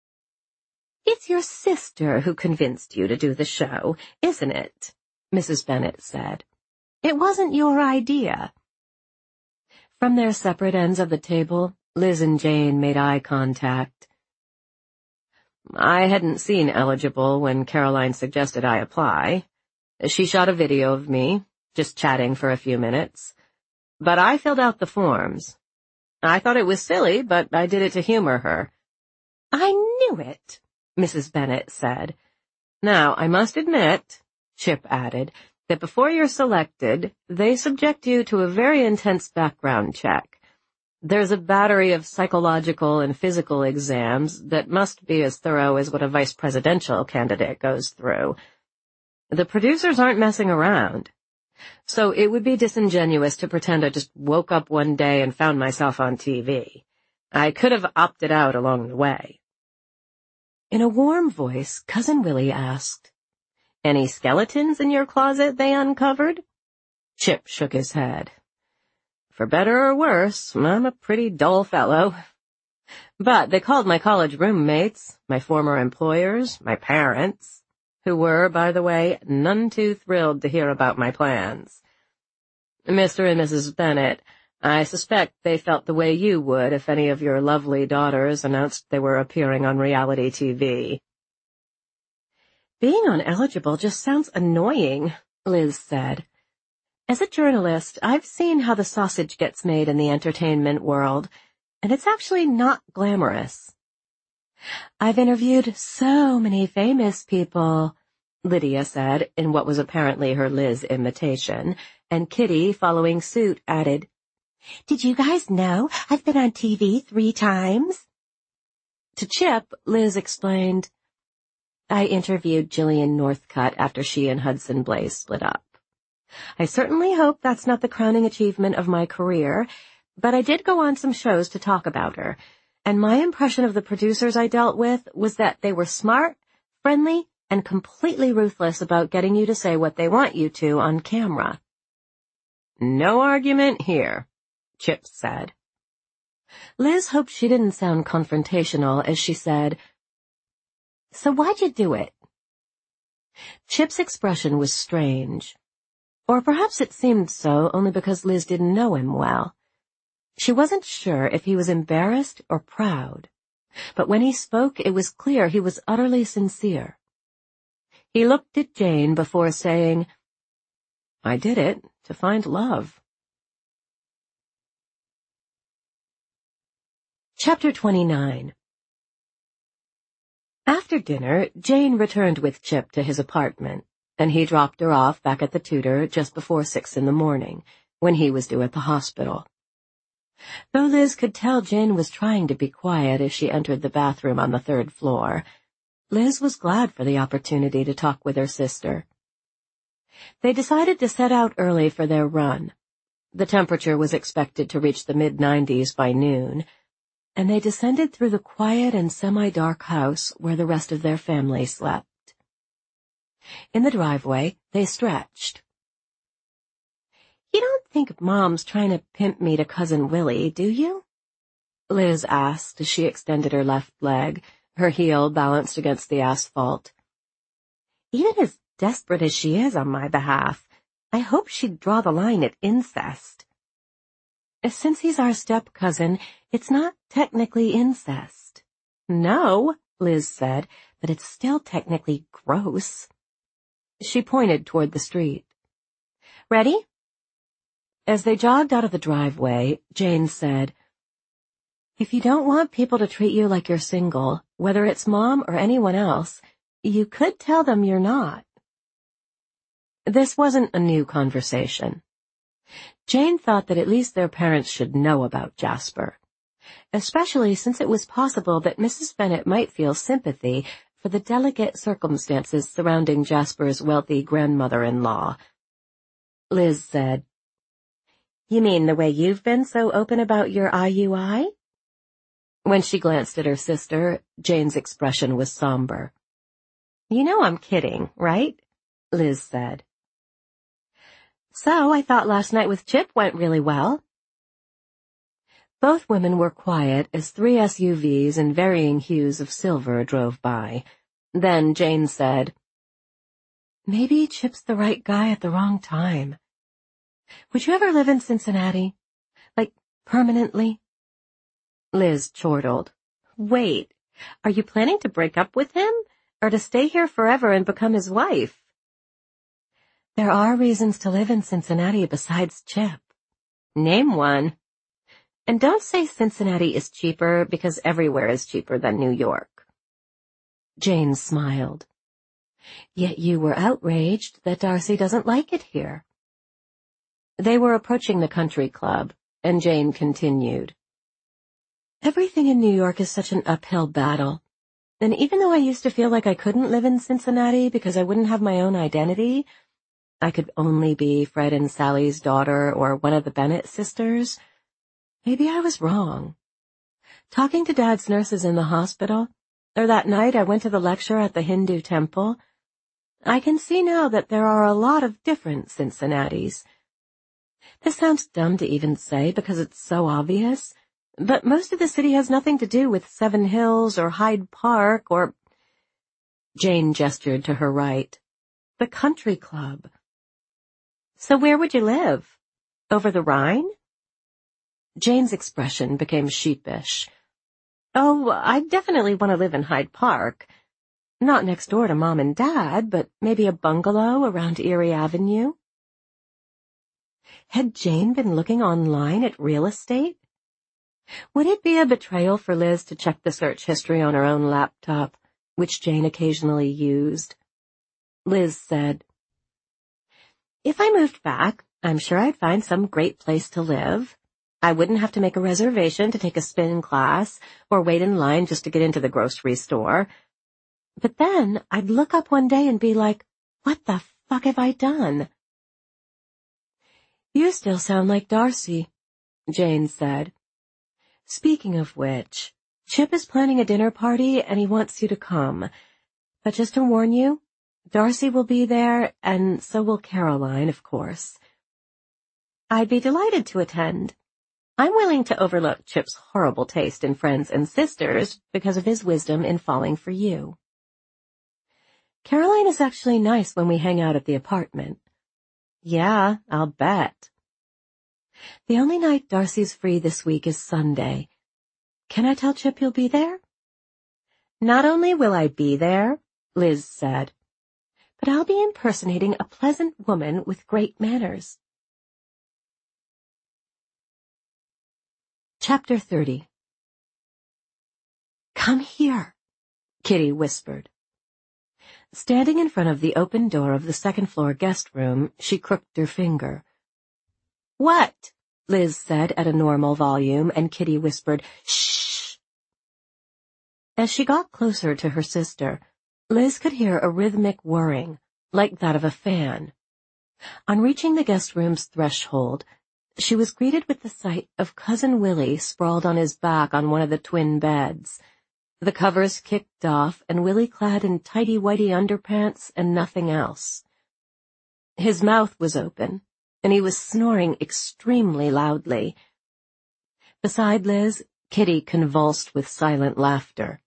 It's your sister who convinced you to do the show, isn't it? Mrs. Bennet said. It wasn't your idea. From their separate ends of the table, Liz and Jane made eye contact. I hadn't seen Eligible when Caroline suggested I apply. She shot a video of me, just chatting for a few minutes. But I filled out the forms. I thought it was silly, but I did it to humor her. I knew it, Mrs. Bennet said. Now, I must admit, Chip added, that before you're selected, they subject you to a very intense background check. There's a battery of psychological and physical exams that must be as thorough as what a vice presidential candidate goes through. The producers aren't messing around. So it would be disingenuous to pretend I just woke up one day and found myself on TV. I could have opted out along the way. In a warm voice, Cousin Willie asked, Any skeletons in your closet they uncovered? Chip shook his head. For better or worse, I'm a pretty dull fellow. But they called my college roommates, my former employers, my parents, who were, by the way, none too thrilled to hear about my plans. Mr. and Mrs. Bennet, I suspect they felt the way you would if any of your lovely daughters announced they were appearing on reality TV. Being on Eligible just sounds annoying, Liz said. As a journalist, I've seen how the sausage gets made in the entertainment world, and it's actually not glamorous. I've interviewed so many famous people, Lydia said in what was apparently her Liz imitation, and Kitty, following suit, added, Did you guys know I've been on TV 3 times? To Chip, Liz explained, I interviewed Gillian Northcutt after she and Hudson Blaze split up. I certainly hope that's not the crowning achievement of my career, but I did go on some shows to talk about her, and my impression of the producers I dealt with was that they were smart, friendly, and completely ruthless about getting you to say what they want you to on camera. No argument here, Chip said. Liz hoped she didn't sound confrontational as she said, So why'd you do it? Chip's expression was strange. Or perhaps it seemed so only because Liz didn't know him well. She wasn't sure if he was embarrassed or proud, but when he spoke it was clear he was utterly sincere. He looked at Jane before saying, "I did it to find love." Chapter 29. After dinner, Jane returned with Chip to his apartment, and he dropped her off back at the tutor just before 6 in the morning, when he was due at the hospital. Though Liz could tell Jane was trying to be quiet as she entered the bathroom on the 3rd floor, Liz was glad for the opportunity to talk with her sister. They decided to set out early for their run. The temperature was expected to reach the mid-90s by noon, and they descended through the quiet and semi-dark house where the rest of their family slept. In the driveway, they stretched. "You don't think Mom's trying to pimp me to Cousin Willie, do you?" Liz asked as she extended her left leg, her heel balanced against the asphalt. "Even as desperate as she is on my behalf, I hope she'd draw the line at incest." "Since he's our step-cousin, it's not technically incest." "No," Liz said, "but it's still technically gross." She pointed toward the street. "Ready?" As they jogged out of the driveway, Jane said, "If you don't want people to treat you like you're single, whether it's Mom or anyone else, you could tell them you're not." This wasn't a new conversation. Jane thought that at least their parents should know about Jasper, especially since it was possible that Mrs. Bennet might feel sympathy for the delicate circumstances surrounding Jasper's wealthy grandmother-in-law. Liz said, "You mean the way you've been so open about your IUI?" When she glanced at her sister, Jane's expression was somber. "You know I'm kidding, right?" Liz said. "So I thought last night with Chip went really well." Both women were quiet as 3 SUVs in varying hues of silver drove by. Then Jane said, "Maybe Chip's the right guy at the wrong time. Would you ever live in Cincinnati? Like, permanently?" Liz chortled. "Wait, are you planning to break up with him, or to stay here forever and become his wife?" "There are reasons to live in Cincinnati besides Chip." "Name one." "And don't say Cincinnati is cheaper, because everywhere is cheaper than New York." Jane smiled. "Yet you were outraged that Darcy doesn't like it here." They were approaching the country club, and Jane continued. "Everything in New York is such an uphill battle. And even though I used to feel like I couldn't live in Cincinnati because I wouldn't have my own identity, I could only be Fred and Sally's daughter or one of the Bennett sisters, maybe I was wrong. Talking to Dad's nurses in the hospital, or that night I went to the lecture at the Hindu temple, I can see now that there are a lot of different Cincinnatis. This sounds dumb to even say because it's so obvious, but most of the city has nothing to do with Seven Hills or Hyde Park or—" Jane gestured to her right. "The country club." "So where would you live? Over the Rhine?" Jane's expression became sheepish. "Oh, I definitely want to live in Hyde Park. Not next door to Mom and Dad, but maybe a bungalow around Erie Avenue." Had Jane been looking online at real estate? Would it be a betrayal for Liz to check the search history on her own laptop, which Jane occasionally used? Liz said, "If I moved back, I'm sure I'd find some great place to live. I wouldn't have to make a reservation to take a spin class or wait in line just to get into the grocery store. But then I'd look up one day and be like, what the fuck have I done?" "You still sound like Darcy," Jane said. "Speaking of which, Chip is planning a dinner party and he wants you to come. But just to warn you, Darcy will be there, and so will Caroline, of course." "I'd be delighted to attend. I'm willing to overlook Chip's horrible taste in friends and sisters because of his wisdom in falling for you." "Caroline is actually nice when we hang out at the apartment." Yeah, I'll bet. The only night Darcy's free this week is Sunday. Can I tell Chip you'll be there? Not only will I be there, Liz said, but I'll be impersonating a pleasant woman with great manners. Chapter 30. Come here, Kitty whispered. Standing in front of the open door of the second-floor guest room, she crooked her finger. What? Liz said at a normal volume, and Kitty whispered, Shh. As she got closer to her sister, Liz could hear a rhythmic whirring, like that of a fan. On reaching the guest room's threshold, she was greeted with the sight of Cousin Willie sprawled on his back on one of the twin beds. The covers kicked off, and Willie clad in tighty-whitey underpants and nothing else. His mouth was open, and he was snoring extremely loudly. Beside Liz, Kitty convulsed with silent laughter.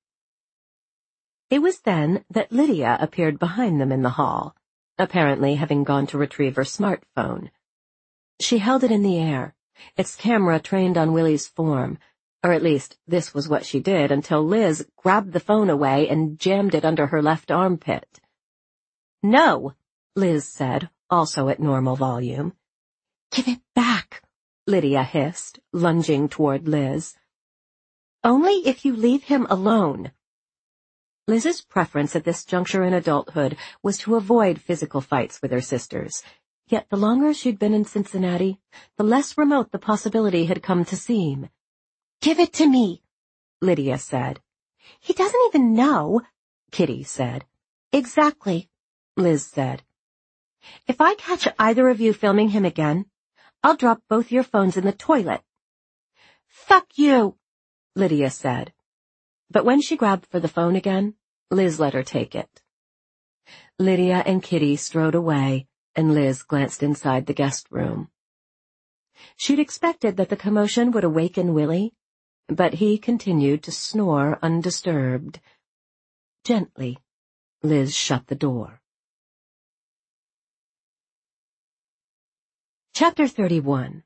It was then that Lydia appeared behind them in the hall, apparently having gone to retrieve her smartphone. She held it in the air, its camera trained on Willie's form, or at least this was what she did until Liz grabbed the phone away and jammed it under her left armpit. No, Liz said, also at normal volume. Give it back, Lydia hissed, lunging toward Liz. Only if you leave him alone. Liz's preference at this juncture in adulthood was to avoid physical fights with her sisters, yet the longer she'd been in Cincinnati, the less remote the possibility had come to seem. Give it to me, Lydia said. He doesn't even know, Kitty said. Exactly, Liz said. If I catch either of you filming him again, I'll drop both your phones in the toilet. Fuck you, Lydia said. But when she grabbed for the phone again, Liz let her take it. Lydia and Kitty strode away, and Liz glanced inside the guest room. She'd expected that the commotion would awaken Willie, but he continued to snore undisturbed. Gently, Liz shut the door. Chapter 31.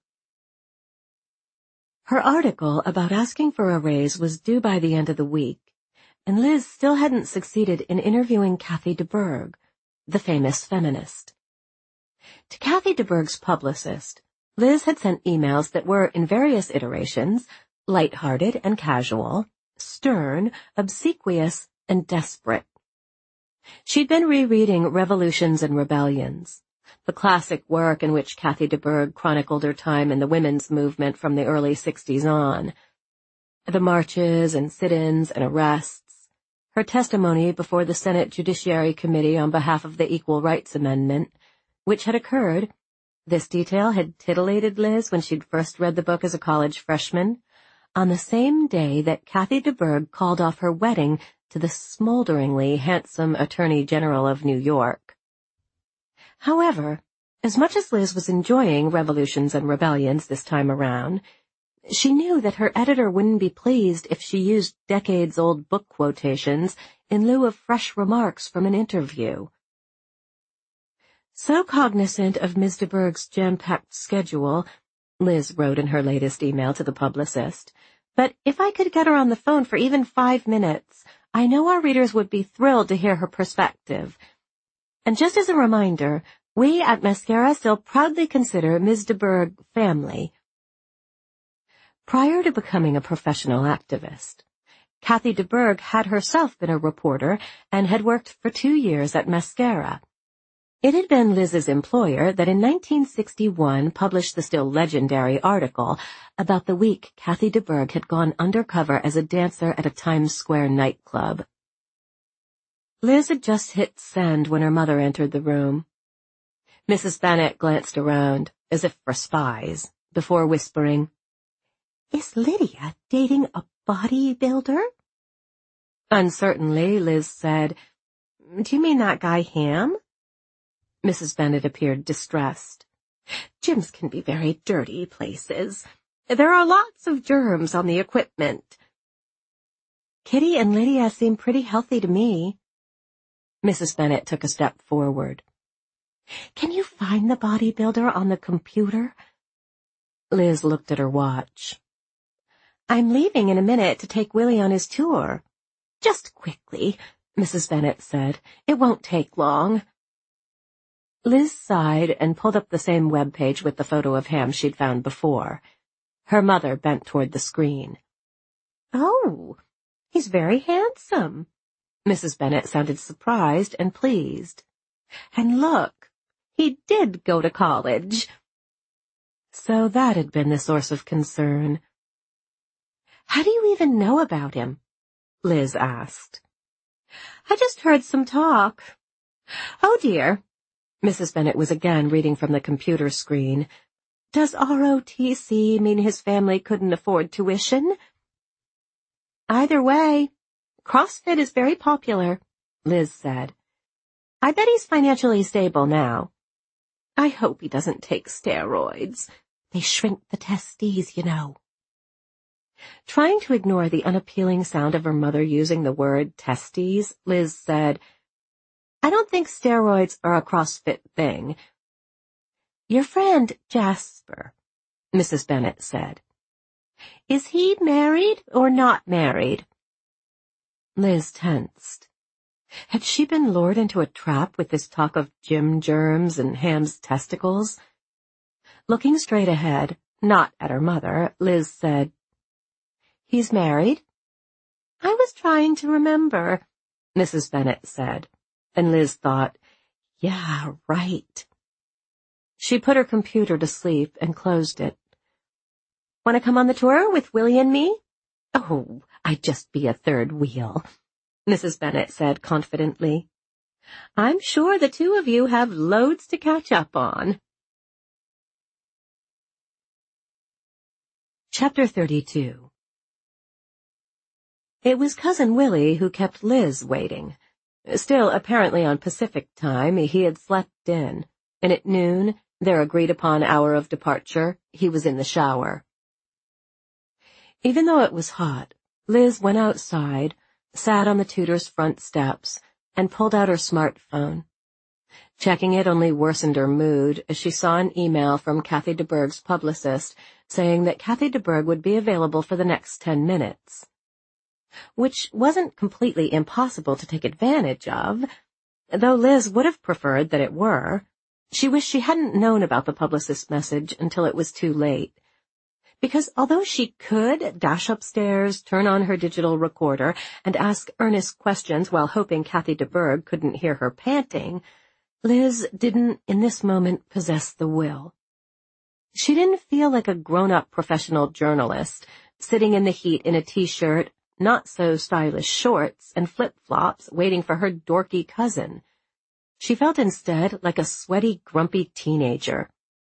Her article about asking for a raise was due by the end of the week, and Liz still hadn't succeeded in interviewing Kathy DeBerg, the famous feminist. To Kathy DeBerg's publicist, Liz had sent emails that were, in various iterations, light-hearted and casual, stern, obsequious, and desperate. She'd been rereading Revolutions and Rebellions, the classic work in which Kathy DeBerg chronicled her time in the women's movement from the early 60s on. The marches and sit-ins and arrests, her testimony before the Senate Judiciary Committee on behalf of the Equal Rights Amendment, which had occurred, this detail had titillated Liz when she'd first read the book as a college freshman, on the same day that Kathy DeBerg called off her wedding to the smolderingly handsome Attorney General of New York. However, as much as Liz was enjoying Revolutions and Rebellions this time around, she knew that her editor wouldn't be pleased if she used decades-old book quotations in lieu of fresh remarks from an interview. So cognizant of Ms. DeBerg's jam-packed schedule, Liz wrote in her latest email to the publicist, but if I could get her on the phone for even 5 minutes, I know our readers would be thrilled to hear her perspective. And just as a reminder, we at Mascara still proudly consider Ms. DeBerg family. Prior to becoming a professional activist, Kathy DeBerg had herself been a reporter and had worked for 2 years at Mascara. It had been Liz's employer that in 1961 published the still legendary article about the week Kathy DeBerg had gone undercover as a dancer at a Times Square nightclub. Liz had just hit send when her mother entered the room. Mrs. Bennet glanced around, as if for spies, before whispering, "Is Lydia dating a bodybuilder?" Uncertainly, Liz said, "Do you mean that guy Ham?" Mrs. Bennet appeared distressed. "Gyms can be very dirty places. There are lots of germs on the equipment." "Kitty and Lydia seem pretty healthy to me." Mrs. Bennet took a step forward. Can you find the bodybuilder on the computer? Liz looked at her watch. I'm leaving in a minute to take Willie on his tour. Just quickly, Mrs. Bennet said. It won't take long. Liz sighed and pulled up the same web page with the photo of Ham she'd found before. Her mother bent toward the screen. Oh, he's very handsome. Mrs. Bennet sounded surprised and pleased. And look, he did go to college. So that had been the source of concern. How do you even know about him? Liz asked. I just heard some talk. Oh dear. Mrs. Bennet was again reading from the computer screen. Does ROTC mean his family couldn't afford tuition? Either way, CrossFit is very popular, Liz said. I bet he's financially stable now. I hope he doesn't take steroids. They shrink the testes, you know. Trying to ignore the unappealing sound of her mother using the word testes, Liz said, I don't think steroids are a CrossFit thing. Your friend Jasper, Mrs. Bennet said. Is he married or not married? Liz tensed. Had she been lured into a trap with this talk of gym germs and Ham's testicles? Looking straight ahead, not at her mother, Liz said, He's married? I was trying to remember, Mrs. Bennet said, and Liz thought, yeah, right. She put her computer to sleep and closed it. Want to come on the tour with Willie and me? Oh, I'd just be a third wheel, Mrs. Bennet said confidently. I'm sure the two of you have loads to catch up on. Chapter 32. It was Cousin Willie who kept Liz waiting. Still, apparently on Pacific time, he had slept in, and at noon, their agreed-upon hour of departure, he was in the shower. Even though it was hot, Liz went outside, sat on the tutor's front steps, and pulled out her smartphone. Checking it only worsened her mood as she saw an email from Kathy DeBerg's publicist saying that Kathy DeBerg would be available for the next 10 minutes. Which wasn't completely impossible to take advantage of, though Liz would have preferred that it were. She wished she hadn't known about the publicist's message until it was too late. Because although she could dash upstairs, turn on her digital recorder, and ask earnest questions while hoping Kathy DeBerg couldn't hear her panting, Liz didn't, in this moment, possess the will. She didn't feel like a grown-up professional journalist, sitting in the heat in a t-shirt, not-so-stylish shorts, and flip-flops, waiting for her dorky cousin. She felt instead like a sweaty, grumpy teenager.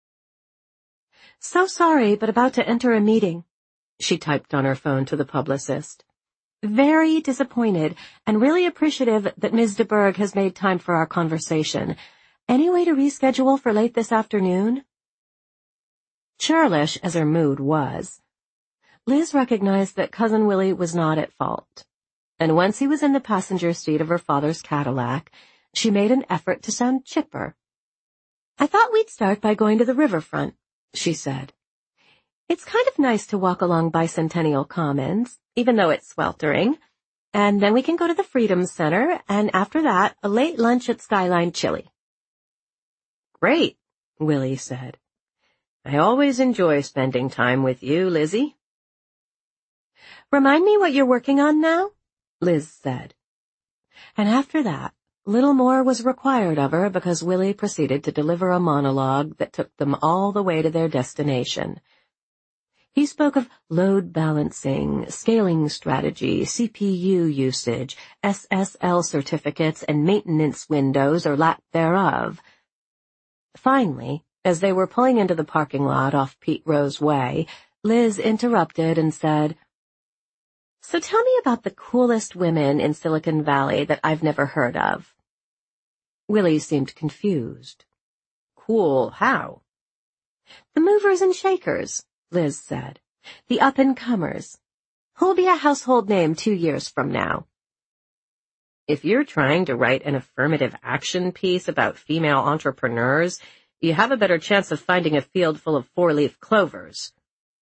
So sorry, but about to enter a meeting, she typed on her phone to the publicist. Very disappointed, and really appreciative that Ms. DeBerg has made time for our conversation. Any way to reschedule for late this afternoon? Churlish as her mood was, Liz recognized that Cousin Willie was not at fault, and once he was in the passenger seat of her father's Cadillac, she made an effort to sound chipper. I thought we'd start by going to the riverfront, she said. It's kind of nice to walk along Bicentennial Commons, even though it's sweltering, and then we can go to the Freedom Center, and after that, a late lunch at Skyline Chili. Great, Willie said. I always enjoy spending time with you, Lizzie. Remind me what you're working on now, Liz said. And after that, little more was required of her because Willie proceeded to deliver a monologue that took them all the way to their destination. He spoke of load balancing, scaling strategy, CPU usage, SSL certificates, and maintenance windows or lack thereof. Finally, as they were pulling into the parking lot off Pete Rose Way, Liz interrupted and said, So tell me about the coolest women in Silicon Valley that I've never heard of. Willie seemed confused. Cool, how? The movers and shakers, Liz said. The up-and-comers. Who'll be a household name 2 years from now? If you're trying to write an affirmative action piece about female entrepreneurs, you have a better chance of finding a field full of four-leaf clovers."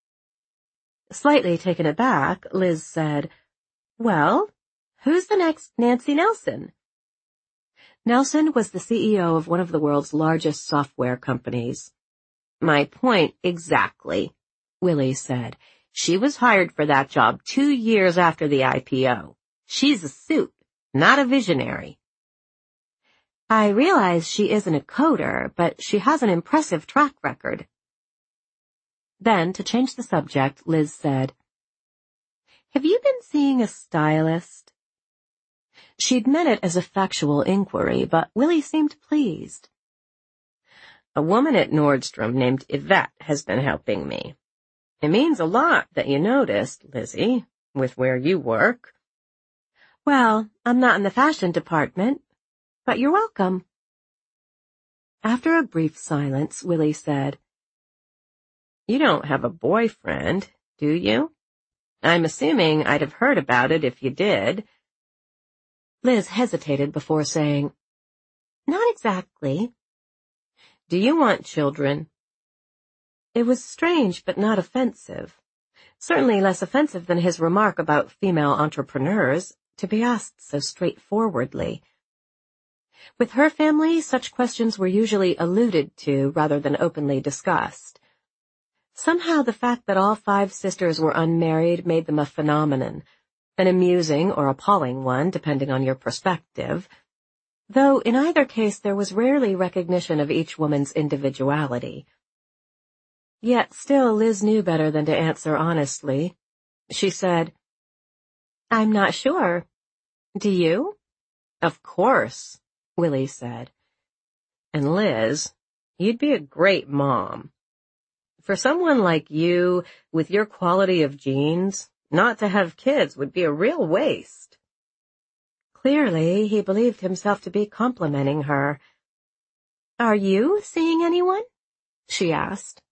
Slightly taken aback, Liz said, "Well, who's the next Nancy Nelson?" Nelson was the CEO of one of the world's largest software companies. "My point exactly," Willie said. "She was hired for that job 2 years after the IPO. She's a suit, not a visionary." "I realize she isn't a coder, but she has an impressive track record." Then, to change the subject, Liz said, "Have you been seeing a stylist?" She'd meant it as a factual inquiry, but Willie seemed pleased. "A woman at Nordstrom named Yvette has been helping me. It means a lot that you noticed, Lizzie, with where you work." "Well, I'm not in the fashion department, but you're welcome." After a brief silence, Willie said, "You don't have a boyfriend, do you? I'm assuming I'd have heard about it if you did." Liz hesitated before saying, "Not exactly." "Do you want children?" It was strange but not offensive. Certainly less offensive than his remark about female entrepreneurs, to be asked so straightforwardly. With her family, such questions were usually alluded to rather than openly discussed. Somehow the fact that all 5 sisters were unmarried made them a phenomenon, an amusing or appalling one, depending on your perspective, though in either case there was rarely recognition of each woman's individuality. Yet still Liz knew better than to answer honestly. She said, "I'm not sure. Do you?" "Of course," Willie said. "And Liz, you'd be a great mom. For someone like you, with your quality of genes, not to have kids would be a real waste." Clearly, he believed himself to be complimenting her. "Are you seeing anyone?" she asked.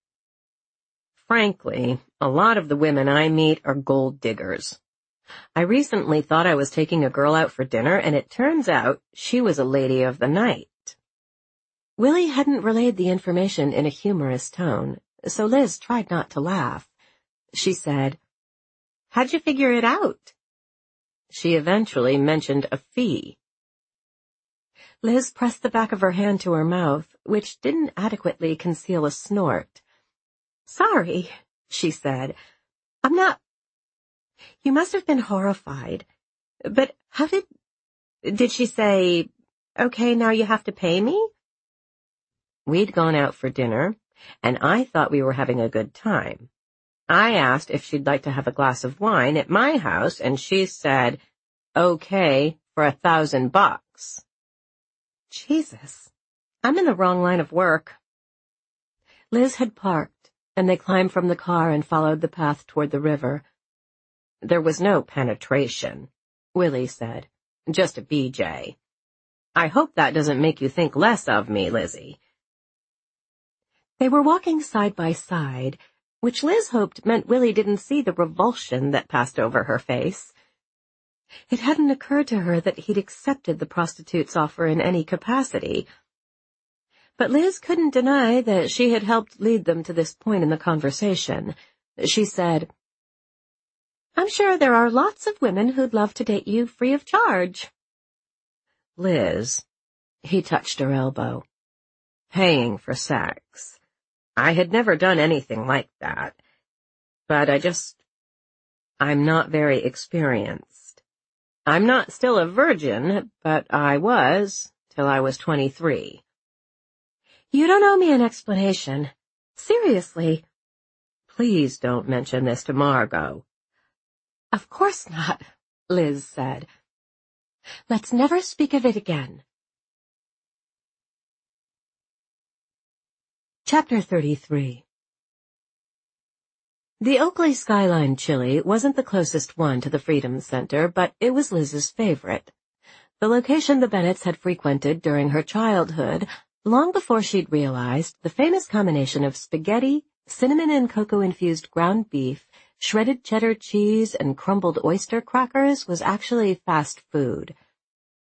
"Frankly, a lot of the women I meet are gold diggers. I recently thought I was taking a girl out for dinner, and it turns out she was a lady of the night." Willie hadn't relayed the information in a humorous tone, so Liz tried not to laugh. She said, "How'd you figure it out?" "She eventually mentioned a fee." Liz pressed the back of her hand to her mouth, which didn't adequately conceal a snort. "Sorry," she said. "I'm not—" "You must have been horrified. But how did she say, 'Okay, now you have to pay me'?" "We'd gone out for dinner, and I thought we were having a good time. I asked if she'd like to have a glass of wine at my house, and she said, 'Okay, for $1,000. Jesus, I'm in the wrong line of work. Liz had parked, and they climbed from the car and followed the path toward the river. "There was no penetration," Willie said. "Just a BJ. I hope that doesn't make you think less of me, Lizzie." They were walking side by side, which Liz hoped meant Willie didn't see the revulsion that passed over her face. It hadn't occurred to her that he'd accepted the prostitute's offer in any capacity. But Liz couldn't deny that she had helped lead them to this point in the conversation. She said, "I'm sure there are lots of women who'd love to date you free of charge." "Liz," he touched her elbow, "paying for sex. I had never done anything like that. But I'm not very experienced. I'm not still a virgin, but I was till I was 23. You don't owe me an explanation. Seriously." "Please don't mention this to Margot." "Of course not," Liz said. "Let's never speak of it again." Chapter 33. The Oakley Skyline Chili wasn't the closest one to the Freedom Center, but it was Liz's favorite. The location the Bennetts had frequented during her childhood, long before she'd realized the famous combination of spaghetti, cinnamon and cocoa-infused ground beef, shredded cheddar cheese, and crumbled oyster crackers was actually fast food.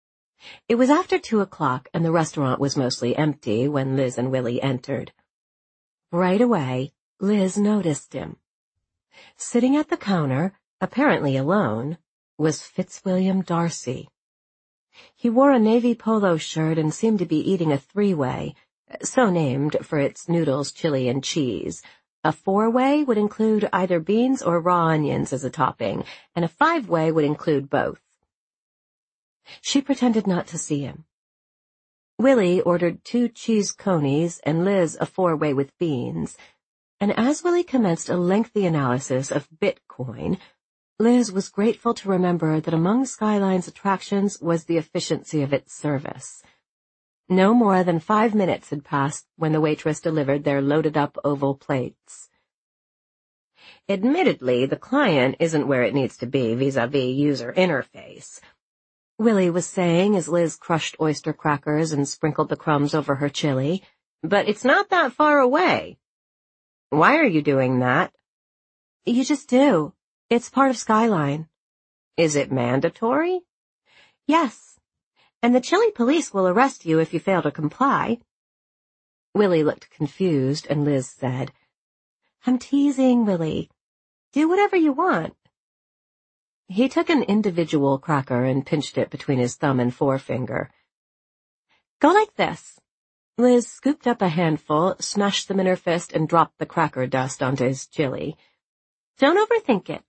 It was after 2:00 and the restaurant was mostly empty when Liz and Willie entered. Right away, Liz noticed him. Sitting at the counter, apparently alone, was Fitzwilliam Darcy. He wore a navy polo shirt and seemed to be eating a three-way, so named for its noodles, chili, and cheese. A four-way would include either beans or raw onions as a topping, and a five-way would include both. She pretended not to see him. Willie ordered 2 cheese conies and Liz a four-way with beans, and as Willie commenced a lengthy analysis of Bitcoin, Liz was grateful to remember that among Skyline's attractions was the efficiency of its service. No more than 5 minutes had passed when the waitress delivered their loaded-up oval plates. Admittedly, the client isn't where it needs to be vis-a-vis user interface, Willie was saying as Liz crushed oyster crackers and sprinkled the crumbs over her chili. but it's not that far away. Why are you doing that? You just do. It's part of Skyline. Is it mandatory? Yes. And the chili police will arrest you if you fail to comply. Willie looked confused, and Liz said, I'm teasing, Willie. Do whatever you want. He took an individual cracker and pinched it between his thumb and forefinger. Go like this. Liz scooped up a handful, smashed them in her fist, and dropped the cracker dust onto his chili. Don't overthink it.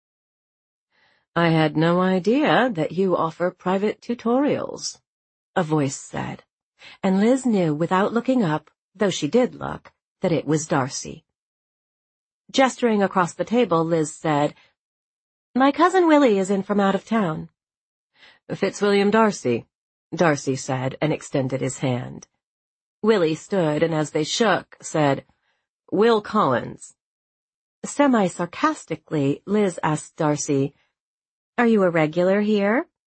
I had no idea that you offer private tutorials, a voice said, and Liz knew without looking up, though she did look, that it was Darcy. Gesturing across the table, Liz said, My cousin Willie is in from out of town. Fitzwilliam Darcy, Darcy said, and extended his hand. Willie stood, and as they shook, said, Will Collins. Semi-sarcastically, Liz asked Darcy, Are you a regular here?